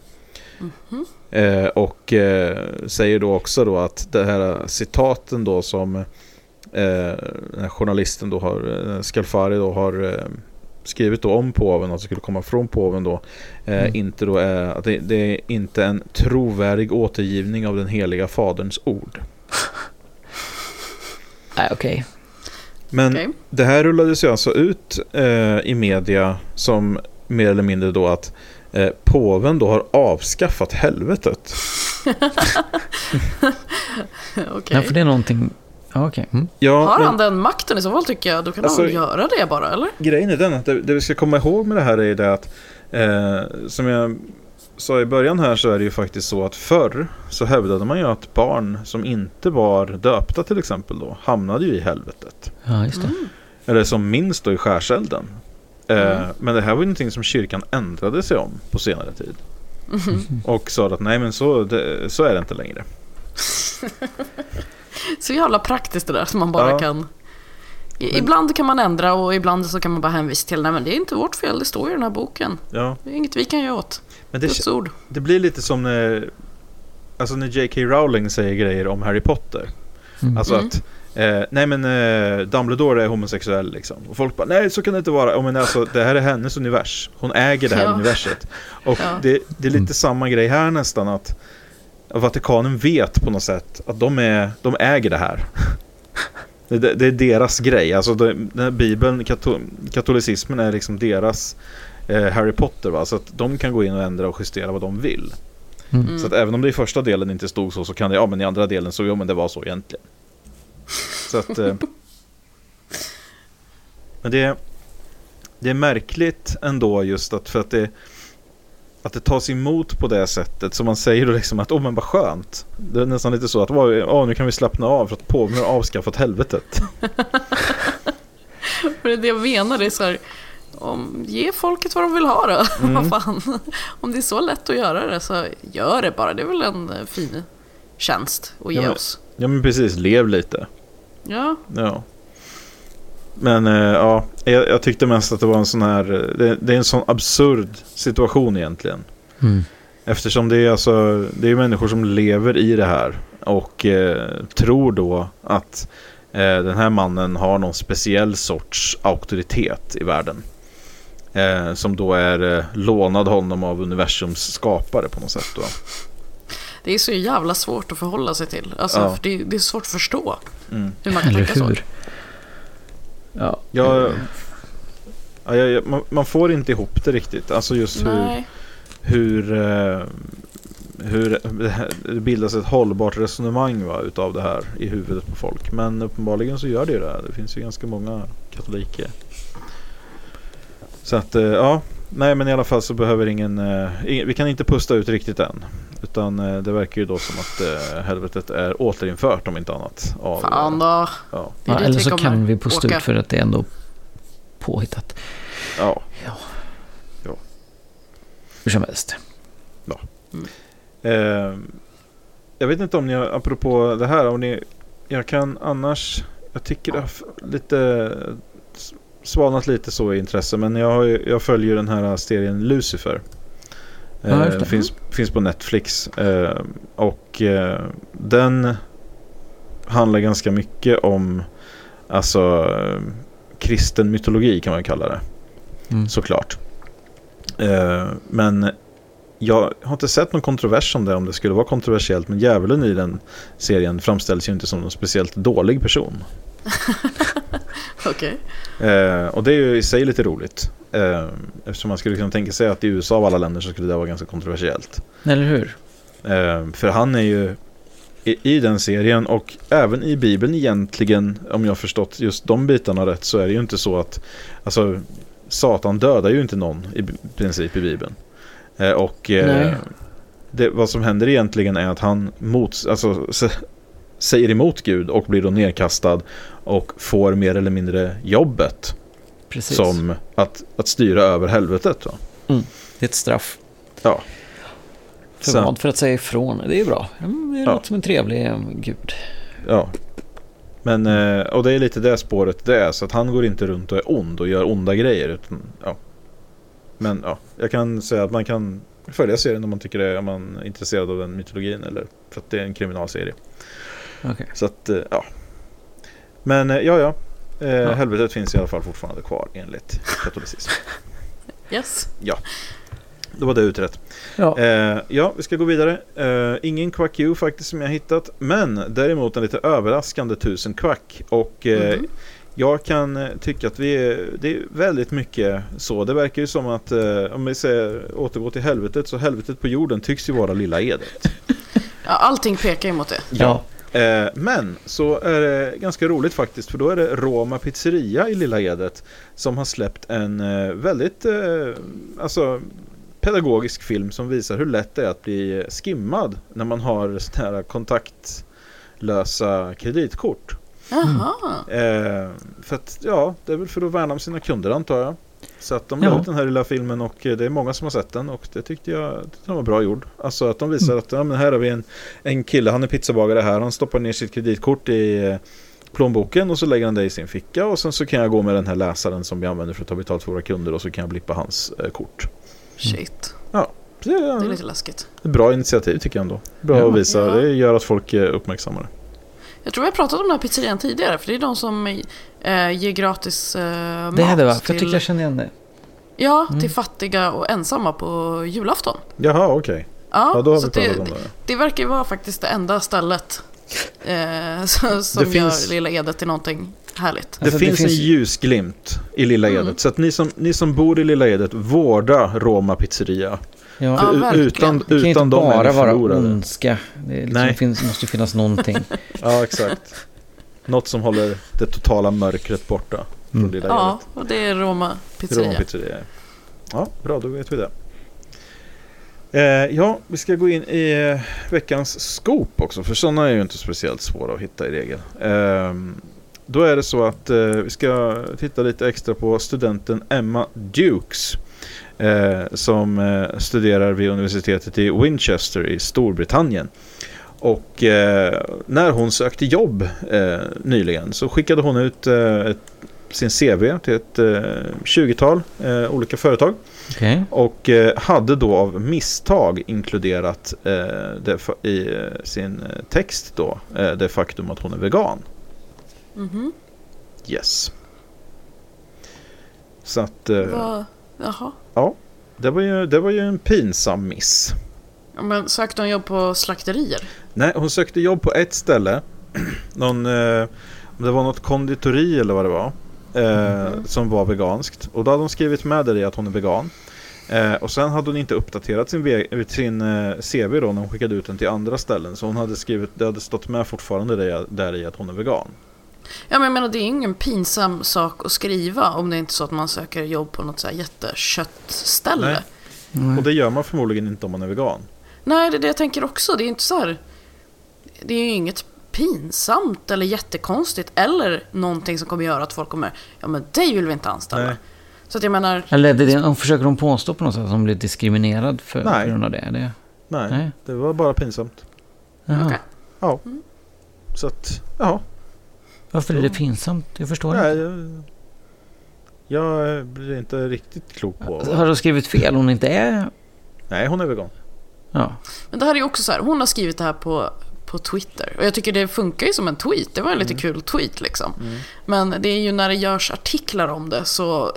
Och säger då också då att det här citaten då som den här journalisten då har Scalfari då har skrivit då om påven, att det skulle komma från påven då, inte då är att det är inte en trovärdig återgivning av den heliga faderns ord. Okej. Men det här rullades ju alltså ut i media som mer eller mindre då att påven då har avskaffat helvetet. Ja, för det är någonting. Ja, har han den makten i så fall tycker jag, då kan han göra det bara, eller? Grejen är den att det vi ska komma ihåg med det här är det att som jag sa i början här så är det ju faktiskt så att förr så hävdade man ju att barn som inte var döpta till exempel då hamnade ju i helvetet. Ja, just det. Eller som minst då i skärselden. Men det här var ju någonting som kyrkan ändrade sig om på senare tid. Och sa att nej, men så är det inte längre. Så jävla praktiskt det där som man bara kan... Ibland kan man ändra och ibland så kan man bara hänvisa till nej, men det är inte vårt fel, det står i den här boken. Ja. Det är inget vi kan göra åt. Men det blir lite som när J.K. Rowling säger grejer om Harry Potter. Alltså att nej men Dumbledore är homosexuell liksom. Och folk bara, nej så kan det inte vara. Men alltså, det här är hennes univers. Hon äger det här universet. Och det är lite samma grej här nästan, att Vatikanen vet på något sätt att de äger det här. Det är deras grej. Alltså den här Bibeln, katolicismen är liksom deras Harry Potter, va? Så att de kan gå in och ändra och justera vad de vill. Så att även om det i första delen inte stod så kan det, men i andra delen så, men det var så egentligen. Så att men det är märkligt ändå just att för att det tas emot på det sättet, som man säger då liksom att men vad skönt. Det är nästan lite så att nu kan vi slappna av för att påminna har avskaffat helvetet. För det jag menar, det är så här, ge folket vad de vill ha då. Vad fan? Om det är så lätt att göra det, så gör det bara. Det är väl en fin tjänst att ge oss. Ja, men precis, lev lite. Ja. Men jag tyckte mest att det var en sån här, det är en sån absurd situation egentligen. Eftersom det är människor som lever i det här och tror då att den här mannen har någon speciell sorts auktoritet i världen. Som då är lånad honom av universums skapare på något sätt då. Det är så jävla svårt att förhålla sig till. Alltså, det är svårt att förstå hur man kan tänka så. Man får inte ihop det riktigt. Alltså just hur det bildas ett hållbart resonemang utav det här i huvudet på folk. Men uppenbarligen så gör det ju det. Det finns ju ganska många katoliker. Så att nej, men i alla fall så behöver vi kan inte pusta ut riktigt än. Utan det verkar ju då som att helvetet är återinfört om inte annat. Fan då. Eller så kan vi pusta ut för att det är ändå påhittat. Ja. Hur som helst. Ja. Jag vet inte om ni, apropå det här, jag kan annars, jag tycker det har lite svalnat lite så i intresse, men jag följer den här serien Lucifer. Finns på Netflix och den handlar ganska mycket om kristen mytologi kan man kalla det. Såklart. Men jag har inte sett någon kontrovers om det skulle vara kontroversiellt, men djävulen i den serien framställs ju inte som någon speciellt dålig person. Okej. Och det är ju i sig lite roligt. Eftersom man skulle kunna tänka sig att i USA av alla länder så skulle det vara ganska kontroversiellt. Eller hur? För han är ju i den serien och även i Bibeln egentligen, om jag har förstått just de bitarna rätt, så är det ju inte så att Satan dödar ju inte någon i princip i Bibeln. Och vad som händer egentligen är att han säger emot Gud och blir då nedkastad och får mer eller mindre jobbet. Precis. Som att styra över helvetet. Va? Det är ett straff. Ja. För att säga ifrån. Det är bra. Det låter som en trevlig Gud. Ja. Men, och det är lite det spåret det är. Så att han går inte runt och är ond och gör onda grejer. Utan, men jag kan säga att man kan följa serien om man tycker det, om man är intresserad av den mytologin, eller för att det är en kriminalserie. Okay. Så att, Men helvetet finns i alla fall fortfarande kvar enligt katolicism. Yes. Ja. Då var det utrett. Vi ska gå vidare. Ingen Quack U faktiskt som jag hittat, men däremot en lite överraskande 1000 Quack. Och jag kan tycka att det är väldigt mycket så. Det verkar ju som att om vi återgår till helvetet, så helvetet på jorden tycks ju vara Lilla Edet. Allting pekar emot det. Ja. Men så är det ganska roligt faktiskt, för då är det Roma Pizzeria i Lilla Edet som har släppt en väldigt pedagogisk film som visar hur lätt det är att bli skimmad när man har sådana här kontaktlösa kreditkort. Jaha. För att, det är väl för att värna om sina kunder, antar jag. Så att de la ut den här lilla filmen, och det är många som har sett den, och det tyckte jag var bra gjord. Alltså att de visar att men här har vi en kille, han är pizzabagare här, han stoppar ner sitt kreditkort i plånboken och så lägger han det i sin ficka, och sen så kan jag gå med den här läsaren som vi använder för att ta betalt för våra kunder, och så kan jag blippa hans kort. Shit. Ja, det är lite läskigt. Ett bra initiativ tycker jag ändå. Bra att visa, det gör att folk uppmärksammar det. Jag tror vi har pratat om den här pizzerian tidigare, för det är de som ger gratis mat. Det hade varit, jag tycker jag känner igen det. Ja, till fattiga och ensamma på julafton. Jaha, okej. Ja, då har vi pratat om det. Det verkar ju vara faktiskt det enda stället som gör Lilla Edet till någonting härligt. Det finns en ljusglimt i Lilla Edet. Så att ni som bor i Lilla Edet, vårda Roma pizzeria. Ja, utan det kan inte bara vara förlorade. Ondska. Det liksom måste finnas någonting. Ja, exakt. Något som håller det totala mörkret borta från Lilla Edet. Ja, och det är Roma pizzeria. Ja, bra, då vet vi det. Vi ska gå in i veckans scoop också, för sådana är ju inte speciellt svåra att hitta i regel. Då är det så att vi ska titta lite extra på studenten Emma Dukes, som studerar vid universitetet i Winchester i Storbritannien. Och när hon sökte jobb nyligen så skickade hon ut sin CV till ett 20-tal olika företag. Okay. Och hade då av misstag inkluderat i sin text då det faktum att hon är vegan. Mhm. Yes. Så att jaha. ja, det var ju en pinsam miss. Ja, men sökte hon jobb på slakterier? Nej, hon sökte jobb på ett ställe. Det var något konditori eller vad det var. Som var veganskt. Och då hade hon skrivit med där i att hon är vegan. Och sen hade hon inte uppdaterat sin CV då när hon skickade ut den till andra ställen. Så hon hade skrivit, det hade stått med fortfarande där i att hon är vegan. Ja, men jag menar, det är ingen pinsam sak att skriva om det är inte så att man söker jobb på något så här jätteköttställe. Nej. Och det gör man förmodligen inte om man är vegan. Nej, det är det jag tänker också. Det är inte så här, det är ju inget pinsamt eller jättekonstigt eller någonting som kommer göra att folk kommer, ja men det vill vi inte anställa. Nej. Så att jag menar... Eller försöker de påstå på något sätt att de blir diskriminerad för grund av det? Nej, det var bara pinsamt. Okay. Ja. Så att, Varför är det pinsamt? Jag förstår inte. Jag blir inte riktigt klok på. Har du skrivit fel? Hon inte är... Nej, hon är vegan. Ja. Men det här är ju också så här, hon har skrivit det här på Twitter. Och jag tycker det funkar ju som en tweet. Det var en lite kul tweet liksom. Men det är ju när det görs artiklar om det så...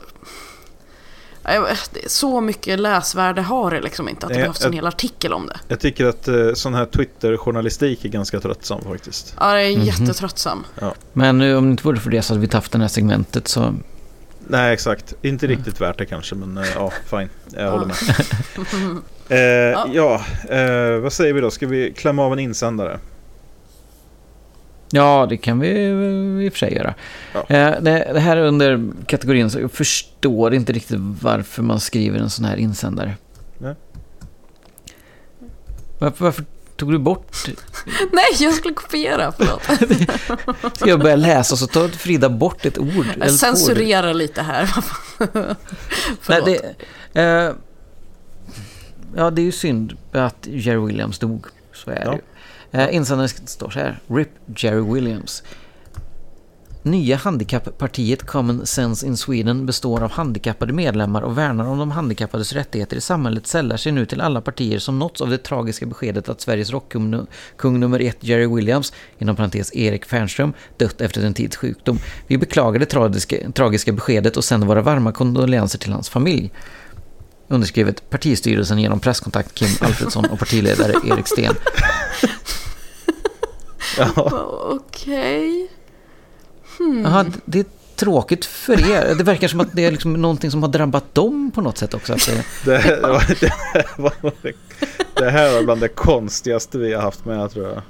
Så mycket läsvärde har det liksom inte att det behövs en hel artikel om det. Jag tycker att sån här Twitter-journalistik är ganska tröttsam faktiskt. Ja, det är jättetröttsam. Ja. Men nu, om det inte vore för det så hade vi haft det här segmentet så... Nej, exakt. Inte riktigt värt det kanske, men fine. Jag håller med. Vad säger vi då? Ska vi klämma av en insändare? Ja, det kan vi i och för sig göra. Ja. Det här är under kategorin så jag förstår inte riktigt varför man skriver en sån här insändare. Nej. Varför tog du bort? Nej, jag skulle kopiera, förlåt. Ska jag börja läsa och så tar Frida bort ett ord? Jag censurerar lite här. Nej, det är ju synd att Jerry Williams dog. Så är det ju. Insändaren står så här: RIP Jerry Williams. Nya handikapppartiet Common Sense in Sweden består av handikappade medlemmar och värnar om de handikappades rättigheter i samhället sällar sig nu till alla partier som nåtts av det tragiska beskedet att Sveriges rockkung nummer 1 Jerry Williams, inom parentes Erik Fernström, dött efter en tids sjukdom. Vi beklagar det tragiska beskedet och sänder våra varma kondolenser till hans familj. Underskrivet partistyrelsen genom presskontakt Kim Alfredsson och partiledare Erik Sten. Okej. Jaha, det är tråkigt för er. Det verkar som att det är liksom någonting som har drabbat dem på något sätt också. Att det här var bland det konstigaste vi har haft med, tror jag.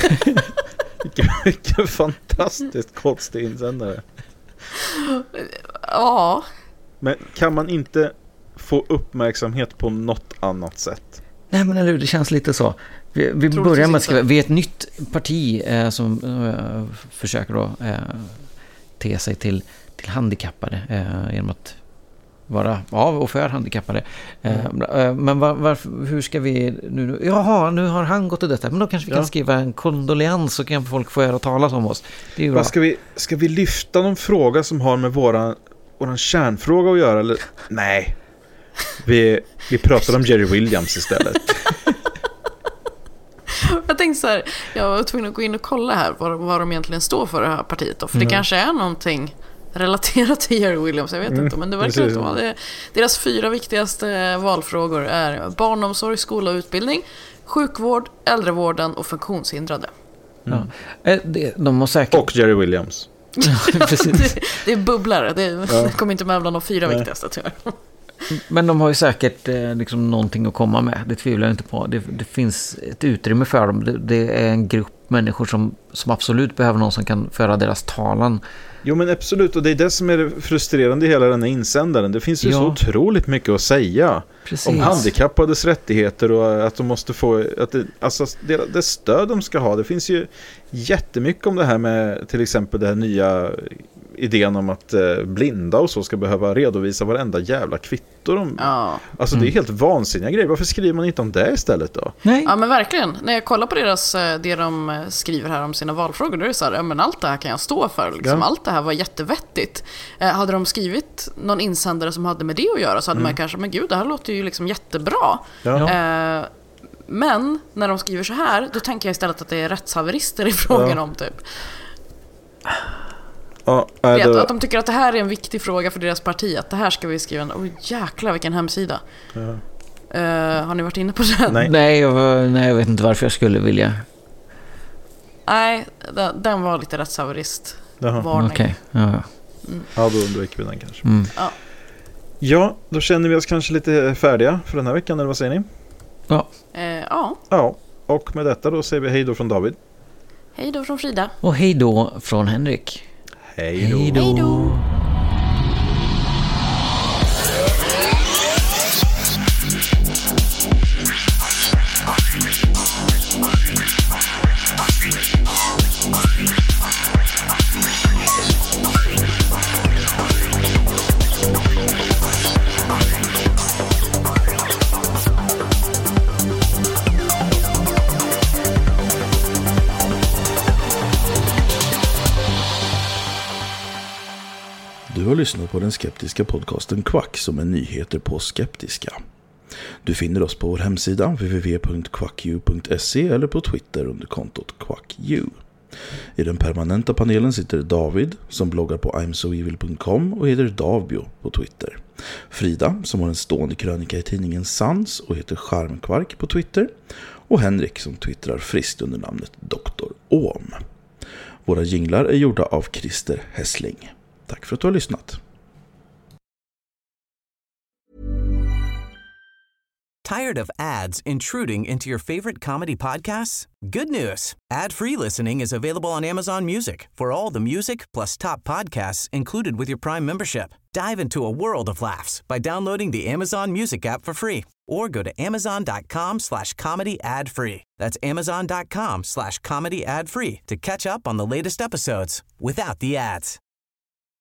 Vilken fantastiskt konstig insändare. Ja. Men kan man inte få uppmärksamhet på något annat sätt. Nej, men eller, det känns lite så. Vi börjar med att skriva. Vi är ett nytt parti som försöker då te sig till handikappade genom att vara av och för handikappade. Men hur ska vi nu? Jaha, nu har han gått till detta. Men då kanske vi kan skriva en kondolens så kan folk få höra talas om oss. Det är ju bra. Ska vi lyfta någon fråga som har med våran kärnfråga att göra? Eller? Nej. Vi pratar om Jerry Williams istället. Jag tänkte så här, jag var tvungen att gå in och kolla här vad de egentligen står för det här partiet då. För det kanske är någonting relaterat till Jerry Williams, jag vet inte. Men det verkar inte vara. Deras 4 viktigaste valfrågor är barnomsorg, skola och utbildning, sjukvård, äldrevården och funktionshindrade. De har säkert... Och Jerry Williams. Precis. Det är bubblare. Det kommer inte med bland de 4 viktigaste, tyvärr. Men de har ju säkert liksom någonting att komma med. Det tvivlar jag inte på. Det finns ett utrymme för dem. Det är en grupp människor som absolut behöver någon som kan föra deras talan. Jo, men absolut. Och det är det som är frustrerande i hela den här insändaren. Det finns ju så otroligt mycket att säga. Precis. Om handikappades rättigheter och att de måste få det stöd de ska ha. Det finns ju jättemycket om det här med till exempel det här nya idén om att blinda och så ska behöva redovisa varenda jävla kvitto de... Alltså det är helt vansinniga grejer. Varför skriver man inte om det istället då? Nej. Ja, men verkligen. När jag kollar på det de skriver här om sina valfrågor, då är det så här, men allt det här kan jag stå för. Liksom. Allt det här var jättevettigt. Hade de skrivit någon insändare som hade med det att göra så hade man kanske, men gud, det här låter ju liksom jättebra. Men när de skriver så här, då tänker jag istället att det är rättshaverister i frågan om typ. Att de tycker att det här är en viktig fråga för deras parti, att det här ska vi skriva. Jäklar vilken hemsida. Har ni varit inne på den? Nej, jag vet inte varför jag skulle vilja. Nej, den var lite rättshaverist. Varning. Okej. Ja, då undviker vi den kanske. Ja, då känner vi oss kanske lite färdiga för den här veckan, eller vad säger ni? Ja, och med detta då säger vi hej då från David. Hej då från Frida. Och hej då från Henrik. Hej då. Hej då. Du har lyssnat på den skeptiska podcasten Quack som är nyheter på skeptiska. Du finner oss på vår hemsida www.quacku.se eller på Twitter under kontot quacku. I den permanenta panelen sitter David som bloggar på imsoevil.com och heter Davbio på Twitter. Frida som har en stående krönika i tidningen Sans och heter Charmkvark på Twitter. Och Henrik som twittrar friskt under namnet Dr. Ohm. Våra jinglar är gjorda av Christer Hessling. Tack för att du har lyssnat. Tired of ads intruding into your favorite comedy podcasts? Good news. Ad-free listening is available on Amazon Music for all the music plus top podcasts included with your Prime membership. Dive into a world of laughs by downloading the Amazon Music app for free or go to amazon.com/comedy ad-free. That's amazon.com/comedy ad-free to catch up on the latest episodes without the ads.